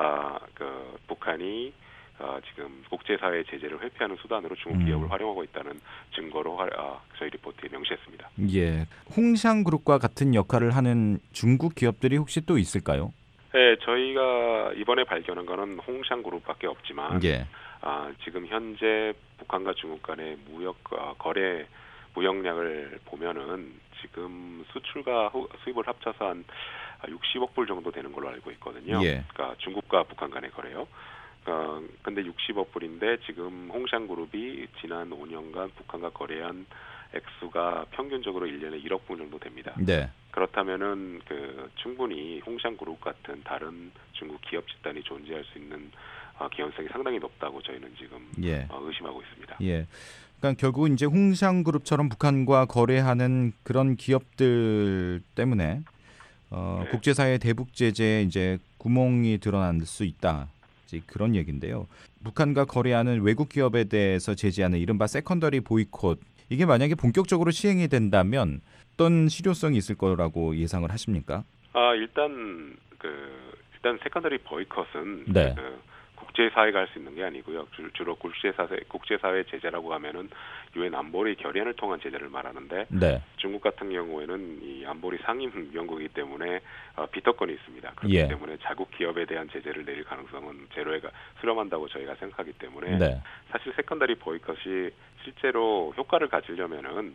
북한이 지금 국제사회 제재를 회피하는 수단으로 중국 기업을 활용하고 있다는 증거로 저희 리포트에 명시했습니다. 예, 홍샹그룹과 같은 역할을 하는 중국 기업들이 혹시 또 있을까요? 네, 저희가 이번에 발견한 거는 홍샹그룹밖에 없지만 지금 현재 북한과 중국 간의 거래 무역량을 보면은 지금 수출과 수입을 합쳐서 한 60억 불 정도 되는 걸로 알고 있거든요. 그러니까 중국과 북한 간의 거래요. 근데 60억 불인데 지금 홍샹그룹이 지난 5년간 북한과 거래한 액수가 평균적으로 1년에 1억 불 정도 됩니다. 그렇다면은 충분히 홍샹그룹 같은 다른 중국 기업 집단이 존재할 수 있는 개연성이 상당히 높다고 저희는 지금 의심하고 있습니다. 그러니까 결국 이제 홍샹그룹처럼 북한과 거래하는 그런 기업들 때문에 국제사회 대북 제재에 이제 구멍이 드러날 수 있다. 그런 얘기인데요. 북한과 거래하는 외국 기업에 대해서 제재하는 이른바 세컨더리 보이콧 이게 만약에 본격적으로 시행이 된다면 어떤 실효성이 있을 거라고 예상을 하십니까? 일단 세컨더리 보이콧은 국제사회가 할 수 있는 게 아니고요. 주로 국제사회 제재라고 하면은 유엔 안보리 결의안을 통한 제재를 말하는데 중국 같은 경우에는 이 안보리 상임위원국이기 때문에 비토권이 있습니다. 그렇기 때문에 자국 기업에 대한 제재를 내릴 가능성은 제로에 수렴한다고 저희가 생각하기 때문에 사실 세컨더리 보이콧이 실제로 효과를 가지려면은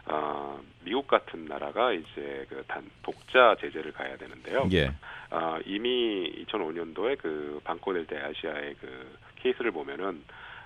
미국 같은 나라가 이제 독자 제재를 가야 되는데요. 이미 2005년도에 방코델타 아시아의 케이스를 보면은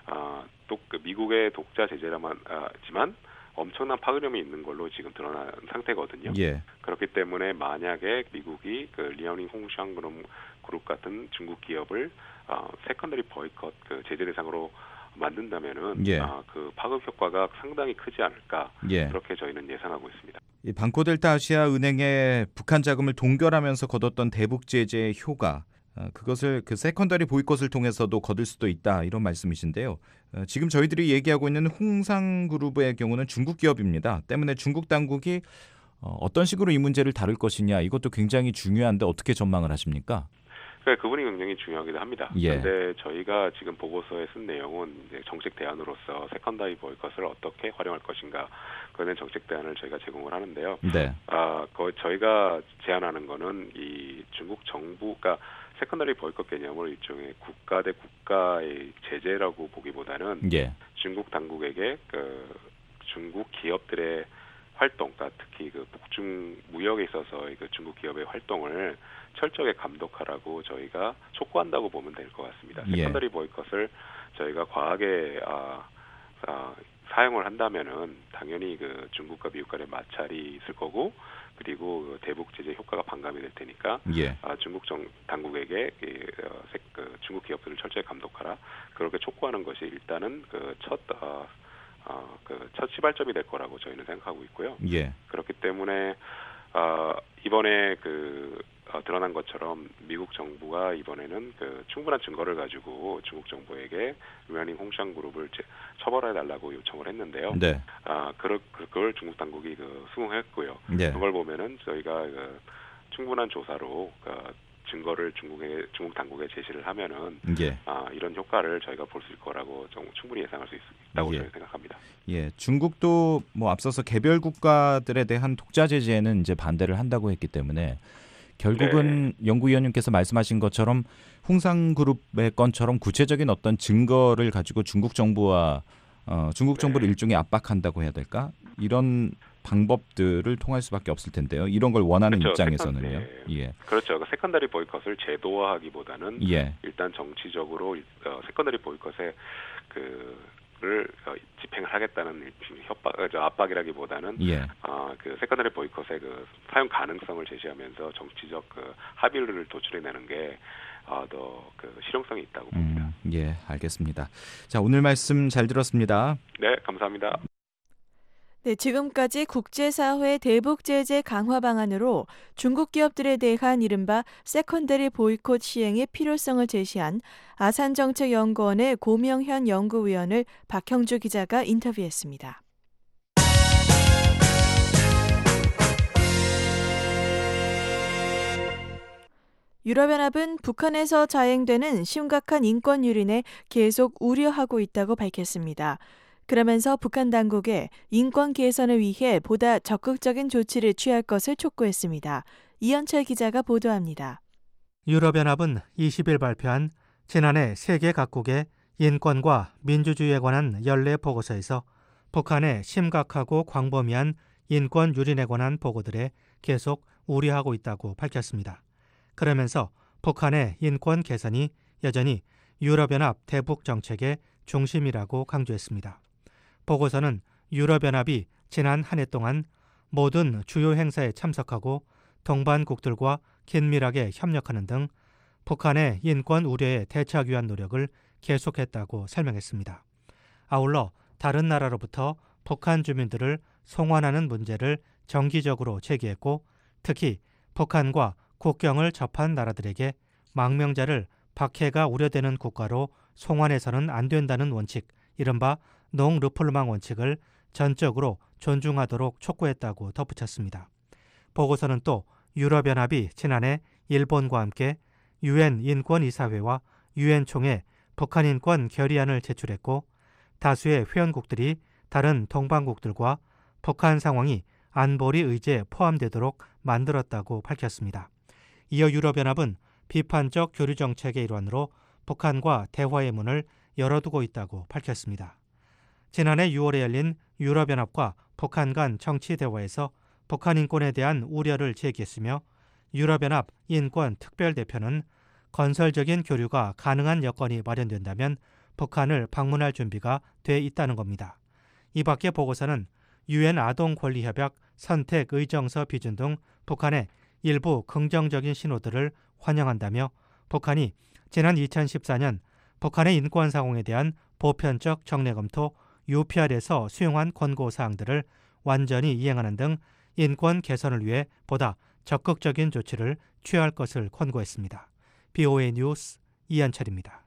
미국의 독자 제재라지만 엄청난 파급력이 있는 걸로 지금 드러난 상태거든요. 그렇기 때문에 만약에 미국이 리아오닝 홍샹그룹 같은 중국 기업을 세컨더리 보이콧 제재 대상으로 만든다면은 그 파급 효과가 상당히 크지 않을까 그렇게 저희는 예상하고 있습니다. 이 방코델타 아시아 은행의 북한 자금을 동결하면서 거뒀던 대북 제재의 효과 그것을 세컨더리 보이콧을 통해서도 거둘 수도 있다 이런 말씀이신데요. 지금 저희들이 얘기하고 있는 홍상그룹의 경우는 중국 기업입니다. 때문에 중국 당국이 어떤 식으로 이 문제를 다룰 것이냐 이것도 굉장히 중요한데 어떻게 전망을 하십니까? 그러니까 그분이 굉장히 중요하기도 합니다. 예. 그런데 저희가 지금 보고서에 쓴 내용은 이제 정책 대안으로서 세컨더리 보이콧을 어떻게 활용할 것인가 그에 대한 정책 대안을 저희가 제공을 하는데요. 네. 저희가 제안하는 거는 이 중국 정부가 세컨더리 보이콧 개념을 일종의 국가 대 국가의 제재라고 보기보다는 예. 중국 당국에게 중국 기업들의 활동, 그러니까 특히 북중 무역에 있어서의 중국 기업의 활동을 철저하게 감독하라고 저희가 촉구한다고 보면 될 것 같습니다. 예. 세컨더리 보이콧을 저희가 과하게 사용을 한다면은 당연히 중국과 미국 간의 마찰이 있을 거고 그리고 대북 제재 효과가 반감이 될 테니까 예. 중국 당국에게 중국 기업들을 철저히 감독하라 그렇게 촉구하는 것이 일단은 첫 시발점이 될 거라고 저희는 생각하고 있고요. 예. 그렇기 때문에 이번에 드러난 것처럼 미국 정부가 이번에는 충분한 증거를 가지고 중국 정부에게 류안닝 홍샹그룹을 처벌해달라고 요청을 했는데요. 네. 그걸 중국 당국이 수긍했고요. 네. 그걸 보면은 저희가 충분한 조사로 증거를 중국 당국에 제시를 하면은 예. 이런 효과를 저희가 볼 수 있을 거라고 충분히 예상할 수 있다고 저는 생각합니다. 예, 중국도 앞서서 개별 국가들에 대한 독자 제재는 이제 반대를 한다고 했기 때문에 결국은 연구위원님께서 말씀하신 것처럼 홍상그룹의 건처럼 구체적인 어떤 증거를 가지고 중국 정부와 중국 정부를 일종의 압박한다고 해야 될까? 이런 방법들을 통할 수밖에 없을 텐데요. 이런 걸 원하는 그렇죠. 입장에서는요. 예. 그렇죠. 세컨더리 보이콧을 제도화하기보다는 일단 정치적으로 세컨더리 보이콧에 를 집행을 하겠다는 압박이라기보다는 세컨더리 보이콧의 사용 가능성을 제시하면서 정치적 합의를 도출해내는 게 더 실용성이 있다고 봅니다. 예, 알겠습니다. 자, 오늘 말씀 잘 들었습니다. 네, 감사합니다. 네, 지금까지 국제사회 대북 제재 강화 방안으로 중국 기업들에 대한 이른바 세컨더리 보이콧 시행의 필요성을 제시한 아산정책연구원의 고명현 연구위원을 박형주 기자가 인터뷰했습니다. 유럽연합은 북한에서 자행되는 심각한 인권 유린에 계속 우려하고 있다고 밝혔습니다. 그러면서 북한 당국에 인권 개선을 위해 보다 적극적인 조치를 취할 것을 촉구했습니다. 이현철 기자가 보도합니다. 유럽연합은 20일 발표한 지난해 세계 각국의 인권과 민주주의에 관한 연례 보고서에서 북한의 심각하고 광범위한 인권 유린에 관한 보고들에 계속 우려하고 있다고 밝혔습니다. 그러면서 북한의 인권 개선이 여전히 유럽연합 대북 정책의 중심이라고 강조했습니다. 보고서는 유럽연합이 지난 한 해 동안 모든 주요 행사에 참석하고 동반국들과 긴밀하게 협력하는 등 북한의 인권 우려에 대처하기 위한 노력을 계속했다고 설명했습니다. 아울러 다른 나라로부터 북한 주민들을 송환하는 문제를 정기적으로 제기했고 특히 북한과 국경을 접한 나라들에게 망명자를 박해가 우려되는 국가로 송환해서는 안 된다는 원칙, 이른바 농르폴망 원칙을 전적으로 존중하도록 촉구했다고 덧붙였습니다. 보고서는 또 유럽연합이 지난해 일본과 함께 유엔 인권이사회와 유엔 총회 북한 인권 결의안을 제출했고 다수의 회원국들이 다른 동반국들과 북한 상황이 안보리 의제에 포함되도록 만들었다고 밝혔습니다. 이어 유럽연합은 비판적 교류 정책의 일환으로 북한과 대화의 문을 열어두고 있다고 밝혔습니다. 지난해 6월에 열린 유럽연합과 북한 간 정치 대화에서 북한 인권에 대한 우려를 제기했으며 유럽연합 인권특별대표는 건설적인 교류가 가능한 여건이 마련된다면 북한을 방문할 준비가 돼 있다는 겁니다. 이 밖에 보고서는 유엔 아동권리협약 선택의정서 비준 등 북한의 일부 긍정적인 신호들을 환영한다며 북한이 지난 2014년 북한의 인권 상황에 대한 보편적 정례 검토 UPR에서 수용한 권고사항들을 완전히 이행하는 등 인권 개선을 위해 보다 적극적인 조치를 취할 것을 권고했습니다. BOA 뉴스 이한철입니다.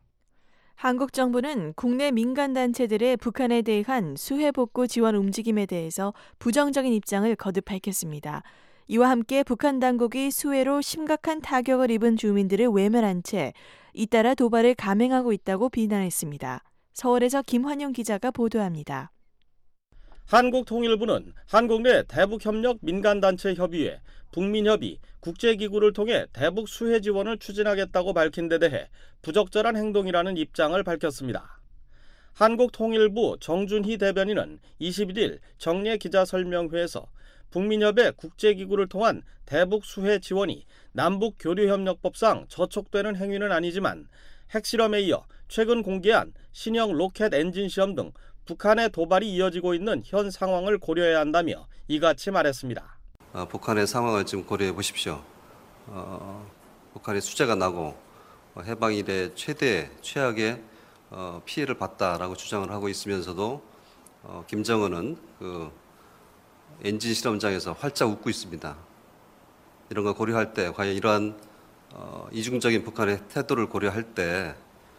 한국 정부는 국내 민간단체들의 북한에 대한 수해 복구 지원 움직임에 대해서 부정적인 입장을 거듭 밝혔습니다. 이와 함께 북한 당국이 수해로 심각한 타격을 입은 주민들을 외면한 채 잇따라 도발을 감행하고 있다고 비난했습니다. 서울에서 김환영 기자가 보도합니다. 한국통일부는 한국 내 대북협력 민간단체 협의회, 북민협의, 국제기구를 통해 대북 수해 지원을 추진하겠다고 밝힌 데 대해 부적절한 행동이라는 입장을 밝혔습니다. 한국통일부 정준희 대변인은 21일 정례 기자설명회에서 북민협의 국제기구를 통한 대북 수해 지원이 남북교류협력법상 저촉되는 행위는 아니지만 핵실험에 이어 최근 공개한 신형 로켓 엔진 시험 등 북한의 도발이 이어지고 있는 현 상황을 고려해야 한다며 이같이 말했습니다. 북한의 상황을 좀 고려해 보십시오. 북한이 수재가 나고 해방 이래 최악의 피해를 봤다라고 주장을 하고 있으면서도 김정은은 그 엔진 실험장에서 활짝 웃고 있습니다. 이런 걸 고려할 때 과연 이러한 이중적인 북한의 태도를 고려할 때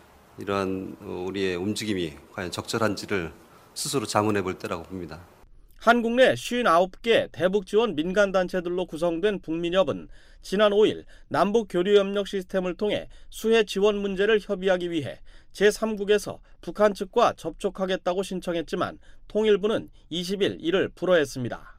이러한 우리의 움직임이 과연 적절한지를 스스로 자문해 볼 때라고 봅니다. 한국 내 59개 대북 지원 민간단체들로 구성된 북민협은 지난 5일 남북교류협력 시스템을 통해 수해 지원 문제를 협의하기 위해 제3국에서 북한 측과 접촉하겠다고 신청했지만 통일부는 20일 이를 불허했습니다.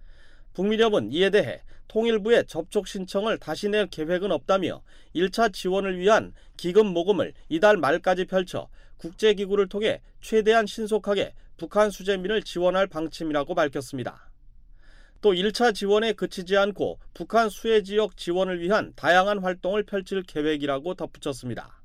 북민협은 이에 대해 통일부의 접촉 신청을 다시 낼 계획은 없다며 1차 지원을 위한 기금 모금을 이달 말까지 펼쳐 국제기구를 통해 최대한 신속하게 북한 수재민을 지원할 방침이라고 밝혔습니다. 또 1차 지원에 그치지 않고 북한 수해 지역 지원을 위한 다양한 활동을 펼칠 계획이라고 덧붙였습니다.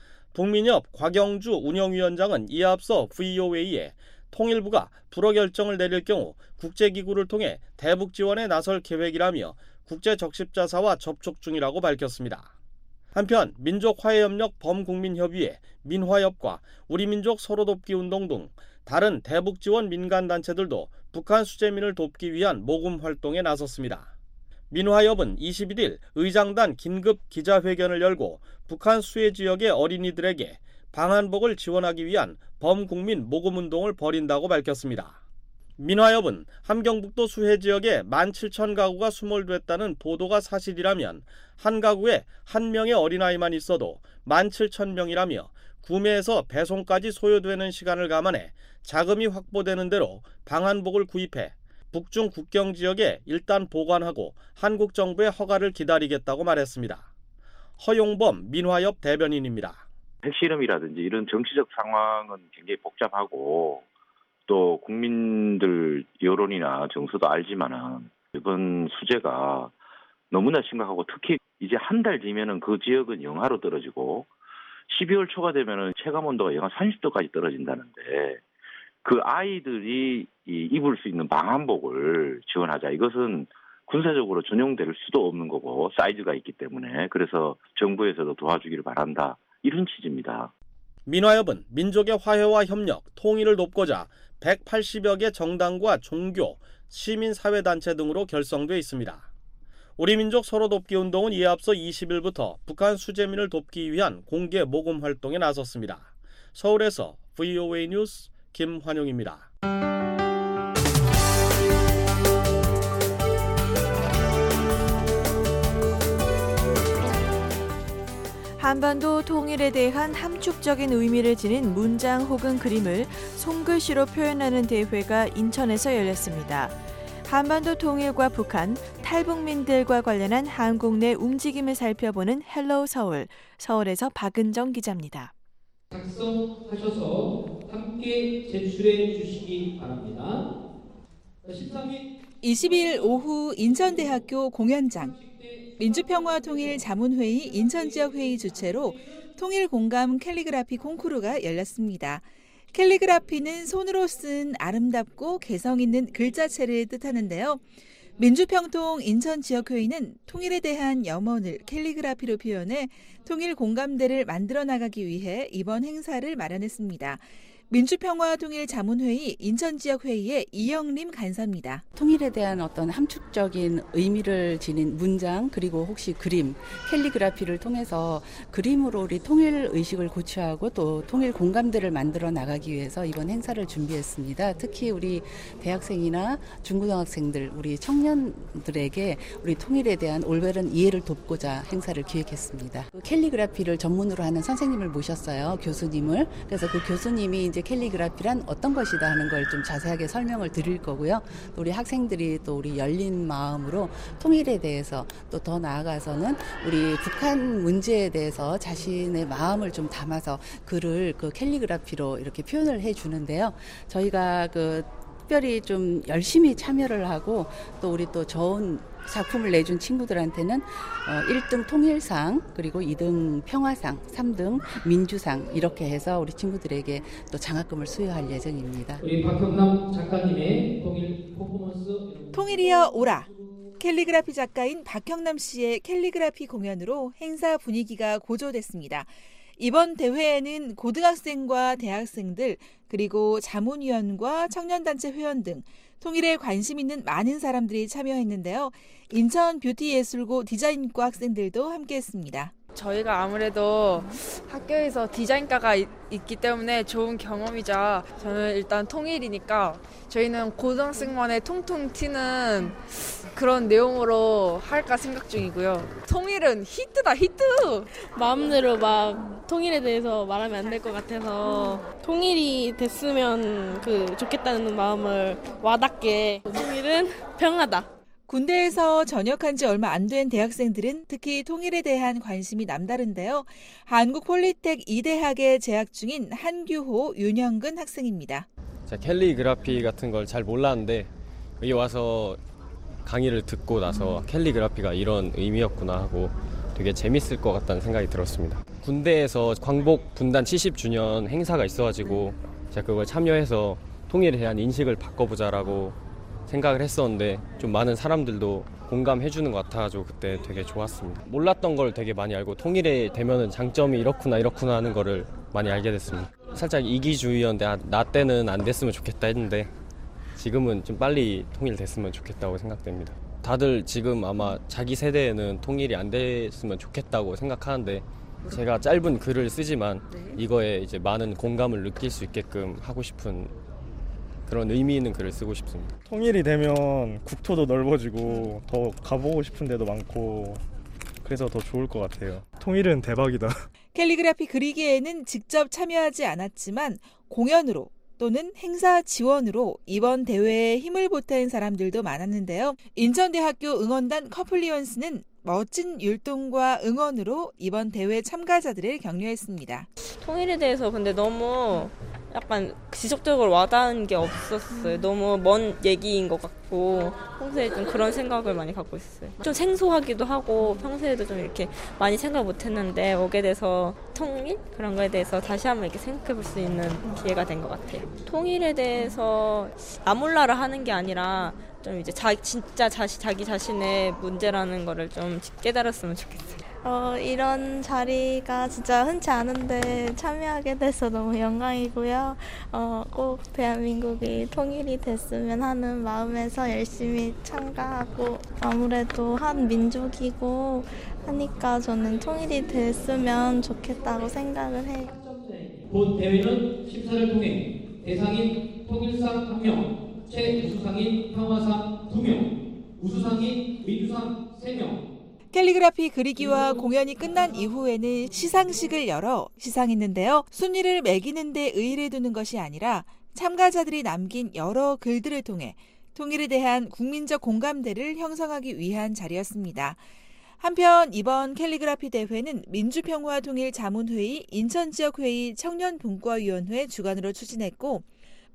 북민협 곽영주 운영위원장은 이에 앞서 VOA에 통일부가 불허 결정을 내릴 경우 국제기구를 통해 대북 지원에 나설 계획이라며 국제적십자사와 접촉 중이라고 밝혔습니다. 한편 민족화해협력 범국민협의회, 민화협과 우리민족 서로돕기 운동 등 다른 대북 지원 민간단체들도 북한 수재민을 돕기 위한 모금 활동에 나섰습니다. 민화협은 21일 의장단 긴급 기자회견을 열고 북한 수해 지역의 어린이들에게 방한복을 지원하기 위한 범국민 모금운동을 벌인다고 밝혔습니다. 민화협은 함경북도 수해 지역에 17,000가구가 수몰됐다는 보도가 사실이라면 한 가구에 한 명의 어린아이만 있어도 17,000명이라며 구매에서 배송까지 소요되는 시간을 감안해 자금이 확보되는 대로 방한복을 구입해 북중 국경 지역에 일단 보관하고 한국 정부의 허가를 기다리겠다고 말했습니다. 허용범 민화협 대변인입니다. 핵실험이라든지 이런 정치적 상황은 굉장히 복잡하고 또 국민들 여론이나 정서도 알지만은 이번 수재가 너무나 심각하고 특히 이제 한 달 뒤면은 그 지역은 영하로 떨어지고 12월 초가 되면은 체감 온도가 영하 30도까지 떨어진다는데 그 아이들이 입을 수 있는 방한복을 지원하자. 이것은 군사적으로 전용될 수도 없는 거고 사이즈가 있기 때문에 그래서 정부에서도 도와주기를 바란다. 이런 취지입니다. 민화협은 민족의 화해와 협력, 통일을 돕고자 180여 개 정당과 종교, 시민사회단체 등으로 결성돼 있습니다. 우리민족 서로돕기 운동은 이에 앞서 20일부터 북한 수재민을 돕기 위한 공개 모금 활동에 나섰습니다. 서울에서 VOA 뉴스 김환용입니다. 한반도 통일에 대한 함축적인 의미를 지닌 문장 혹은 그림을 손글씨로 표현하는 대회가 인천에서 열렸습니다. 한반도 통일과 북한, 탈북민들과 관련한 한국 내 움직임을 살펴보는 헬로우 서울, 서울에서 박은정 기자입니다. 작성하셔서 함께 제출해 주시기 바랍니다. 22일 오후 인천대학교 공연장 민주평화통일자문회의 인천지역회의 주최로 통일공감 캘리그라피 콩쿠르가 열렸습니다. 캘리그라피는 손으로 쓴 아름답고 개성 있는 글자체를 뜻하는데요. 민주평통 인천지역회의는 통일에 대한 염원을 캘리그라피로 표현해 통일 공감대를 만들어 나가기 위해 이번 행사를 마련했습니다. 민주평화통일자문회의 인천지역회의의 이영림 간사입니다. 통일에 대한 어떤 함축적인 의미를 지닌 문장 그리고 혹시 그림, 캘리그라피를 통해서 그림으로 우리 통일 의식을 고취하고 또 통일 공감대를 만들어 나가기 위해서 이번 행사를 준비했습니다. 특히 우리 대학생이나 중고등학생들, 우리 청년들에게 우리 통일에 대한 올바른 이해를 돕고자 행사를 기획했습니다. 캘리그라피를 전문으로 하는 선생님을 모셨어요. 교수님을. 그래서 그 교수님이 이제 캘리그라피란 어떤 것이다 하는 걸 좀 자세하게 설명을 드릴 거고요. 우리 학생들이 또 우리 열린 마음으로 통일에 대해서 또 더 나아가서는 우리 북한 문제에 대해서 자신의 마음을 좀 담아서 글을 그 캘리그라피로 이렇게 표현을 해 주는데요. 저희가 특별히 좀 열심히 참여를 하고 또 우리 또 좋은 작품을 내준 친구들한테는 1등 통일상, 그리고 2등 평화상, 3등 민주상 이렇게 해서 우리 친구들에게 또 장학금을 수여할 예정입니다. 우리 박형남 작가님의 통일 퍼포먼스 통일이여 오라. 캘리그라피 작가인 박형남 씨의 캘리그라피 공연으로 행사 분위기가 고조됐습니다. 이번 대회에는 고등학생과 대학생들 그리고 자문위원과 청년단체 회원 등 통일에 관심 있는 많은 사람들이 참여했는데요. 인천 뷰티예술고 디자인과 학생들도 함께했습니다. 저희가 아무래도 학교에서 디자인과가 있기 때문에 좋은 경험이자 저는 일단 통일이니까 저희는 고등학생만의 통통 튀는 그런 내용으로 할까 생각 중이고요. 통일은 히트다 히트! 마음대로 막 통일에 대해서 말하면 안 될 것 같아서 통일이 됐으면 좋겠다는 마음을 와닿게 통일은 평화다. 군대에서 전역한 지 얼마 안 된 대학생들은 특히 통일에 대한 관심이 남다른데요. 한국폴리텍 2대학에 재학 중인 한규호, 윤형근 학생입니다. 제가 캘리그라피 같은 걸 잘 몰랐는데 여기 와서 강의를 듣고 나서 캘리그라피가 이런 의미였구나 하고 되게 재밌을 것 같다는 생각이 들었습니다. 군대에서 광복 분단 70주년 행사가 있어가지고 제가 그걸 참여해서 통일에 대한 인식을 바꿔보자라고 생각을 했었는데 좀 많은 사람들도 공감해 주는 것 같아가지고 그때 되게 좋았습니다. 몰랐던 걸 되게 많이 알고 통일에 되면은 장점이 이렇구나 하는 거를 많이 알게 됐습니다. 살짝 이기주의였는데 나 때는 안 됐으면 좋겠다 했는데 지금은 좀 빨리 통일됐으면 좋겠다고 생각됩니다. 다들 지금 아마 자기 세대에는 통일이 안 됐으면 좋겠다고 생각하는데 제가 짧은 글을 쓰지만 이거에 이제 많은 공감을 느낄 수 있게끔 하고 싶은 그런 의미 있는 글을 쓰고 싶습니다. 통일이 되면 국토도 넓어지고 더 가보고 싶은 데도 많고 그래서 더 좋을 것 같아요. 통일은 대박이다. 캘리그라피 그리기에는 직접 참여하지 않았지만 공연으로 또는 행사 지원으로 이번 대회에 힘을 보탠 사람들도 많았는데요. 인천대학교 응원단 커플리언스는 멋진 율동과 응원으로 이번 대회 참가자들을 격려했습니다. 통일에 대해서 근데 너무 약간 지속적으로 와닿은 게 없었어요. 너무 먼 얘기인 것 같고 평소에 좀 그런 생각을 많이 갖고 있어요. 좀 생소하기도 하고 평소에도 좀 이렇게 많이 생각 못했는데 오게 돼서 통일? 그런 거에 대해서 다시 한번 이렇게 생각해 볼 수 있는 기회가 된 것 같아요. 통일에 대해서 아몰라를 하는 게 아니라 좀 이제 진짜 자기 자신의 문제라는 거를 좀 깨달았으면 좋겠어요. 이런 자리가 진짜 흔치 않은데 참여하게 돼서 너무 영광이고요. 꼭 대한민국이 통일이 됐으면 하는 마음에서 열심히 참가하고 아무래도 한 민족이고 하니까 저는 통일이 됐으면 좋겠다고 생각을 해요. 본 대회는 심사를 통해 대상인 통일상 1명, 최우수상인 평화상 2명, 우수상인 민주상 3명, 캘리그라피 그리기와 공연이 끝난 이후에는 시상식을 열어 시상했는데요. 순위를 매기는 데 의의를 두는 것이 아니라 참가자들이 남긴 여러 글들을 통해 통일에 대한 국민적 공감대를 형성하기 위한 자리였습니다. 한편 이번 캘리그라피 대회는 민주평화통일자문회의 인천지역회의 청년분과위원회 주관으로 추진했고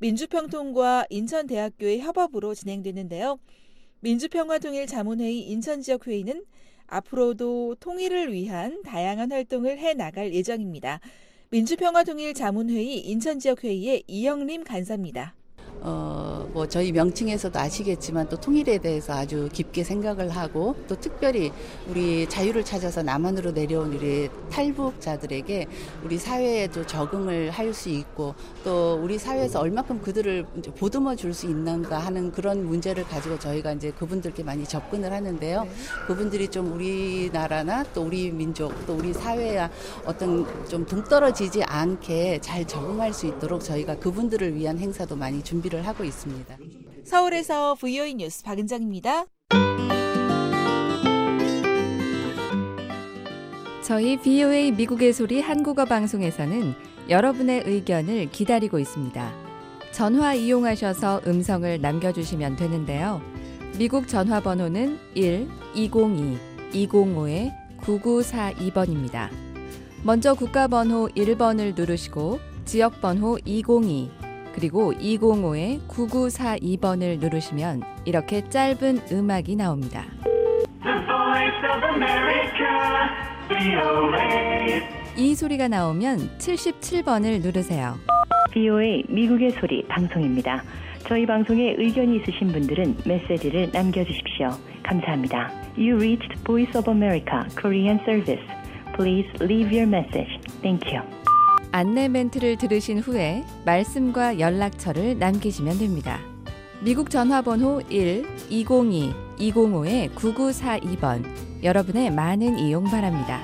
민주평통과 인천대학교의 협업으로 진행됐는데요. 민주평화통일자문회의 인천지역회의는 앞으로도 통일을 위한 다양한 활동을 해나갈 예정입니다. 민주평화통일자문회의 인천지역회의의 이영림 간사입니다. 뭐 저희 명칭에서도 아시겠지만 또 통일에 대해서 아주 깊게 생각을 하고 또 특별히 우리 자유를 찾아서 남한으로 내려온 우리 탈북자들에게 우리 사회에도 적응을 할 수 있고 또 우리 사회에서 얼마큼 그들을 보듬어 줄 수 있는가 하는 그런 문제를 가지고 저희가 이제 그분들께 많이 접근을 하는데요. 네. 그분들이 좀 우리나라나 또 우리 민족 또 우리 사회와 어떤 좀 동떨어지지 않게 잘 적응할 수 있도록 저희가 그분들을 위한 행사도 많이 준비를 하고 있습니다. 서울에서 VOA 뉴스 박은정입니다. 저희 VOA 미국의 소리 한국어 방송에서는 여러분의 의견을 기다리고 있습니다. 전화 이용하셔서 음성을 남겨주시면 되는데요. 미국 전화번호는 1-202-205-9942번입니다. 먼저 국가번호 1번을 누르시고 지역번호 202 그리고 205-9942번을 누르시면 이렇게 짧은 음악이 나옵니다. 이 소리가 나오면 77번을 누르세요. VOA 미국의 소리 방송입니다. 저희 방송에 의견이 있으신 분들은 메시지를 남겨주십시오. 감사합니다. You reached Voice of America Korean Service. Please leave your message. Thank you. 안내 멘트를 들으신 후에 말씀과 연락처를 남기시면 됩니다. 미국 전화번호 1-202-205-9942번 여러분의 많은 이용 바랍니다.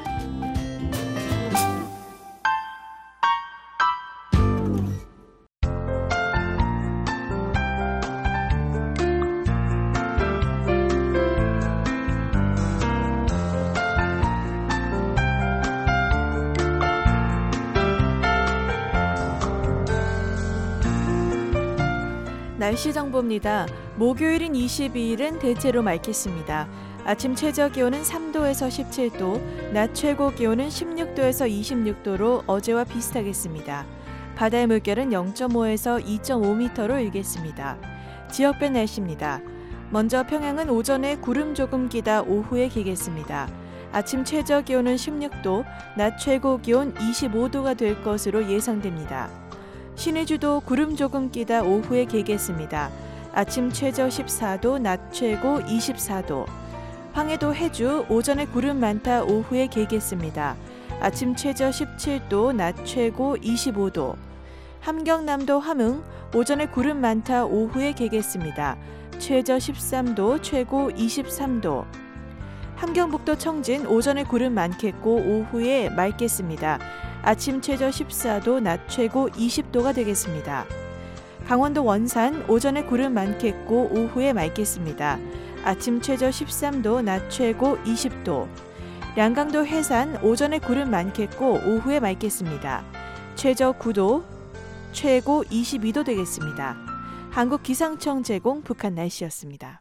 날씨 정보입니다. 목요일인 22일은 대체로 맑겠습니다. 아침 최저 기온은 3도에서 17도, 낮 최고 기온은 16도에서 26도로 어제와 비슷하겠습니다. 바다의 물결은 0.5에서 2.5m로 일겠습니다. 지역별 날씨입니다. 먼저 평양은 오전에 구름 조금 끼다 오후에 개겠습니다. 아침 최저 기온은 16도, 낮 최고 기온 25도가 될 것으로 예상됩니다. 신의주도 구름 조금 끼다 오후에 개겠습니다. 아침 최저 14도, 낮 최고 24도. 황해도 해주 오전에 구름 많다 오후에 개겠습니다. 아침 최저 17도, 낮 최고 25도. 함경남도 함흥 오전에 구름 많다 오후에 개겠습니다. 최저 13도, 최고 23도. 함경북도 청진 오전에 구름 많겠고 오후에 맑겠습니다. 아침 최저 14도, 낮 최고 20도가 되겠습니다. 강원도 원산 오전에 구름 많겠고 오후에 맑겠습니다. 아침 최저 13도, 낮 최고 20도. 양강도 해산 오전에 구름 많겠고 오후에 맑겠습니다. 최저 9도, 최고 22도 되겠습니다. 한국기상청 제공 북한 날씨였습니다.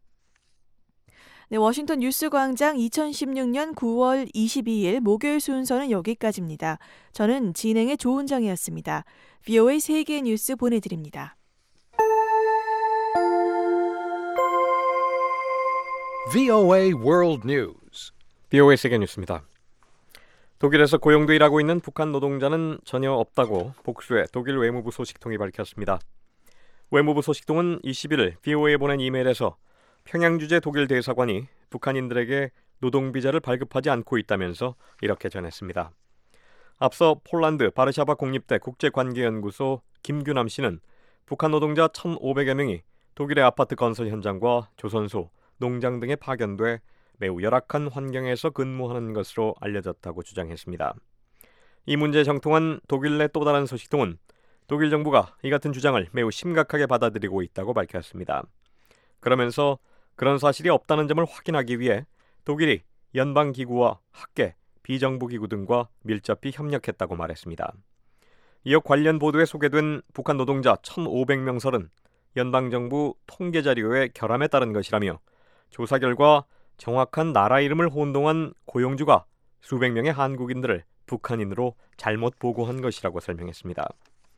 네, 워싱턴 뉴스광장 2016년 9월 22일 목요일 순서는 여기까지입니다. 저는 진행의 조은정이었습니다. VOA 세계 뉴스 보내드립니다. VOA World News. VOA 세계 뉴스입니다. 독일에서 고용도 일하고 있는 북한 노동자는 전혀 없다고 복수의 독일 외무부 소식통이 밝혔습니다. 외무부 소식통은 21일 VOA에 보낸 이메일에서 평양 주재 독일 대사관이 북한인들에게 노동비자를 발급하지 않고 있다면서 이렇게 전했습니다. 앞서 폴란드 바르샤바 공립대 국제관계연구소 김규남 씨는 북한 노동자 1,500여 명이 독일의 아파트 건설 현장과 조선소, 농장 등에 파견돼 매우 열악한 환경에서 근무하는 것으로 알려졌다고 주장했습니다. 이 문제에 정통한 독일 내 또 다른 소식통은 독일 정부가 이 같은 주장을 매우 심각하게 받아들이고 있다고 밝혔습니다. 그러면서 그런 사실이 없다는 점을 확인하기 위해 독일이 연방기구와 학계, 비정부기구 등과 밀접히 협력했다고 말했습니다. 이어 관련 보도에 소개된 북한 노동자 1,500명설은 연방정부 통계자료의 결함에 따른 것이라며 조사 결과 정확한 나라 이름을 혼동한 고용주가 수백 명의 한국인들을 북한인으로 잘못 보고한 것이라고 설명했습니다.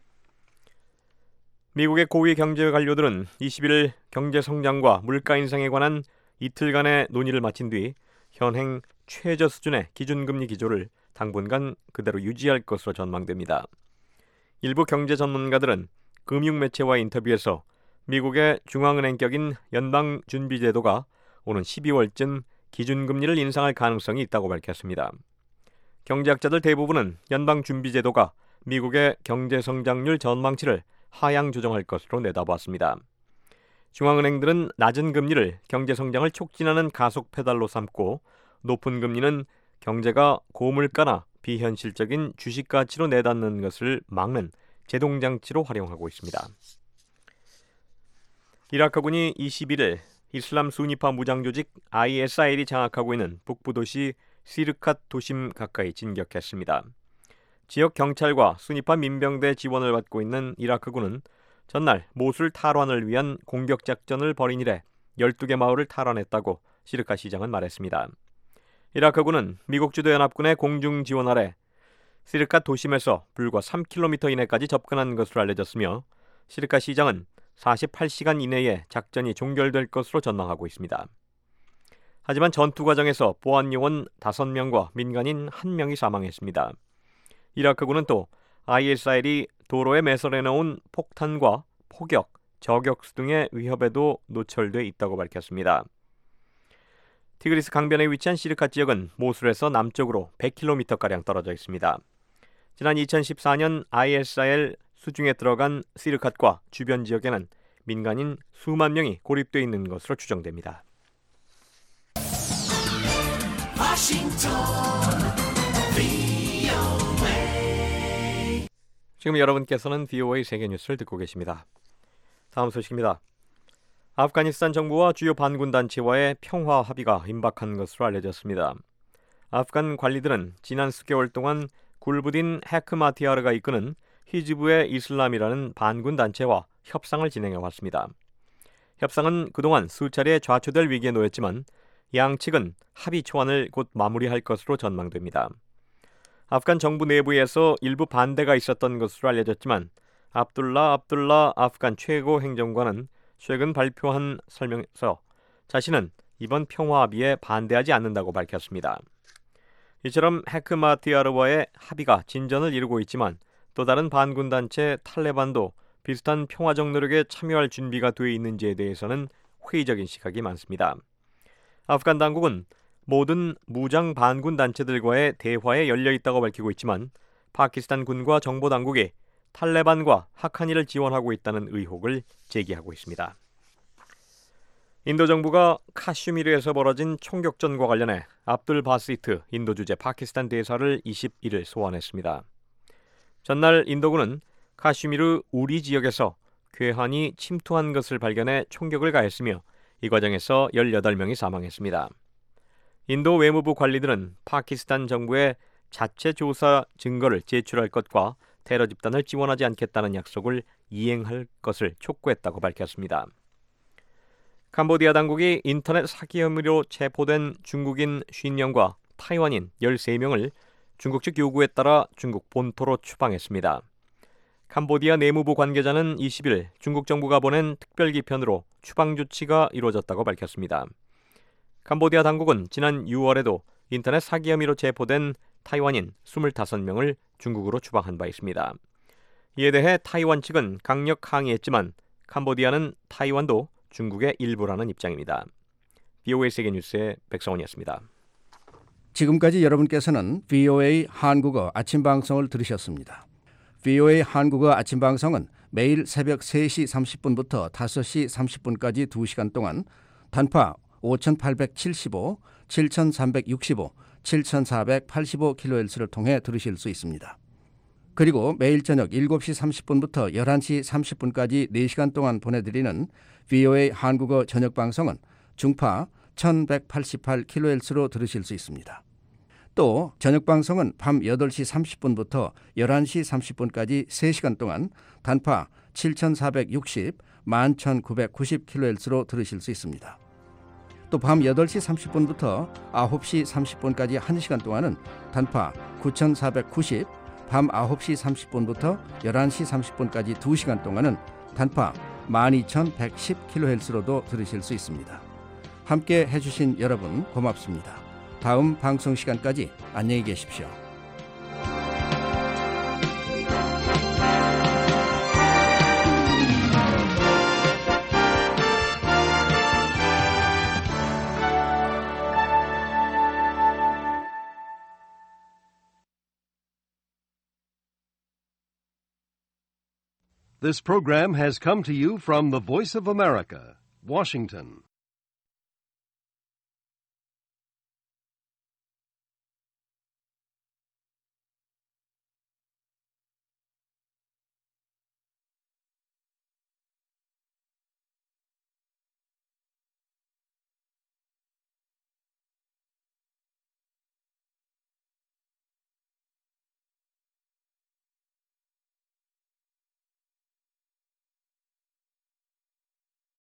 미국의 고위 경제 관료들은 21일 경제 성장과 물가 인상에 관한 이틀간의 논의를 마친 뒤 현행 최저 수준의 기준금리 기조를 당분간 그대로 유지할 것으로 전망됩니다. 일부 경제 전문가들은 금융매체와의 인터뷰에서 미국의 중앙은행격인 연방준비제도가 오는 12월쯤 기준금리를 인상할 가능성이 있다고 밝혔습니다. 경제학자들 대부분은 연방준비제도가 미국의 경제성장률 전망치를 하향 조정할 것으로 내다봤습니다. 중앙은행들은 낮은 금리를 경제성장을 촉진하는 가속 페달로 삼고 높은 금리는 경제가 고물가나 비현실적인 주식가치로 내닫는 것을 막는 제동장치로 활용하고 있습니다. 이라크군이 21일 이슬람 순위파 무장조직 ISIL이 장악하고 있는 북부도시 시르캇 도심 가까이 진격했습니다. 지역 경찰과 순위파 민병대 지원을 받고 있는 이라크군은 전날 모술 탈환을 위한 공격 작전을 벌인 이래 12개 마을을 탈환했다고 시르캇 시장은 말했습니다. 이라크군은 미국 주도 연합군의 공중 지원 아래 시르캇 도심에서 불과 3km 이내까지 접근한 것으로 알려졌으며 시르캇 시장은 48시간 이내에 작전이 종결될 것으로 전망하고 있습니다. 하지만 전투 과정에서 보안요원 5명과 민간인 1명이 사망했습니다. 이라크군은 또 ISIL이 도로에 매설해놓은 폭탄과 포격, 저격수 등의 위협에도 노출돼 있다고 밝혔습니다. 티그리스 강변에 위치한 시르캇 지역은 모술에서 남쪽으로 100km가량 떨어져 있습니다. 지난 2014년 ISIL 수중에 들어간 시르캇과 주변 지역에는 민간인 수만 명이 고립되어 있는 것으로 추정됩니다. 지금 여러분께서는 VOA 세계뉴스를 듣고 계십니다. 다음 소식입니다. 아프가니스탄 정부와 주요 반군 단체와의 평화 합의가 임박한 것으로 알려졌습니다. 아프간 관리들은 지난 수개월 동안 굴부딘 헤크마티아르가 이끄는 히즈부의 이슬람이라는 반군 단체와 협상을 진행해 왔습니다. 협상은 그동안 수차례 좌초될 위기에 놓였지만 양측은 합의 초안을 곧 마무리할 것으로 전망됩니다. 아프간 정부 내부에서 일부 반대가 있었던 것으로 알려졌지만 압둘라 아프간 최고 행정관은 최근 발표한 설명에서 자신은 이번 평화 합의에 반대하지 않는다고 밝혔습니다. 이처럼 헤크마티아르와의 합의가 진전을 이루고 있지만 또 다른 반군 단체 탈레반도 비슷한 평화적 노력에 참여할 준비가 돼 있는지에 대해서는 회의적인 시각이 많습니다. 아프간 당국은 모든 무장 반군 단체들과의 대화에 열려 있다고 밝히고 있지만 파키스탄 군과 정보 당국이 탈레반과 하카니를 지원하고 있다는 의혹을 제기하고 있습니다. 인도 정부가 카슈미르에서 벌어진 총격전과 관련해 압둘 바시트 인도 주재 파키스탄 대사를 21일 소환했습니다. 전날 인도군은 카슈미르 우리 지역에서 괴한이 침투한 것을 발견해 총격을 가했으며 이 과정에서 18명이 사망했습니다. 인도 외무부 관리들은 파키스탄 정부의 자체 조사 증거를 제출할 것과 테러 집단을 지원하지 않겠다는 약속을 이행할 것을 촉구했다고 밝혔습니다. 캄보디아 당국이 인터넷 사기 혐의로 체포된 중국인 50명과 타이완인 13명을 중국 측 요구에 따라 중국 본토로 추방했습니다. 캄보디아 내무부 관계자는 20일 중국 정부가 보낸 특별기편으로 추방 조치가 이루어졌다고 밝혔습니다. 캄보디아 당국은 지난 6월에도 인터넷 사기 혐의로 체포된 타이완인 25명을 중국으로 추방한 바 있습니다. 이에 대해 타이완 측은 강력 항의했지만 캄보디아는 타이완도 중국의 일부라는 입장입니다. VOA 세계뉴스의 백성원이었습니다. 지금까지 여러분께서는 VOA 한국어 아침 방송을 들으셨습니다. VOA 한국어 아침 방송은 매일 새벽 3시 30분부터 5시 30분까지 2시간 동안 단파 5875, 7365, 7485kHz를 통해 들으실 수 있습니다. 그리고 매일 저녁 7시 30분부터 11시 30분까지 4시간 동안 보내드리는 VOA 한국어 저녁 방송은 중파 1188kHz로 들으실 수 있습니다. 또 저녁 방송은 밤 8시 30분부터 11시 30분까지 3시간 동안 단파 7460, 11990kHz로 들으실 수 있습니다. 또 밤 8시 30분부터 9시 30분까지 1시간 동안은 단파 9490, 밤 9시 30분부터 11시 30분까지 2시간 동안은 단파 12110kHz로도 들으실 수 있습니다. 함께 해주신 여러분 고맙습니다. 다음 방송 시간까지 안녕히 계십시오. This program has come to you from the Voice of America, Washington.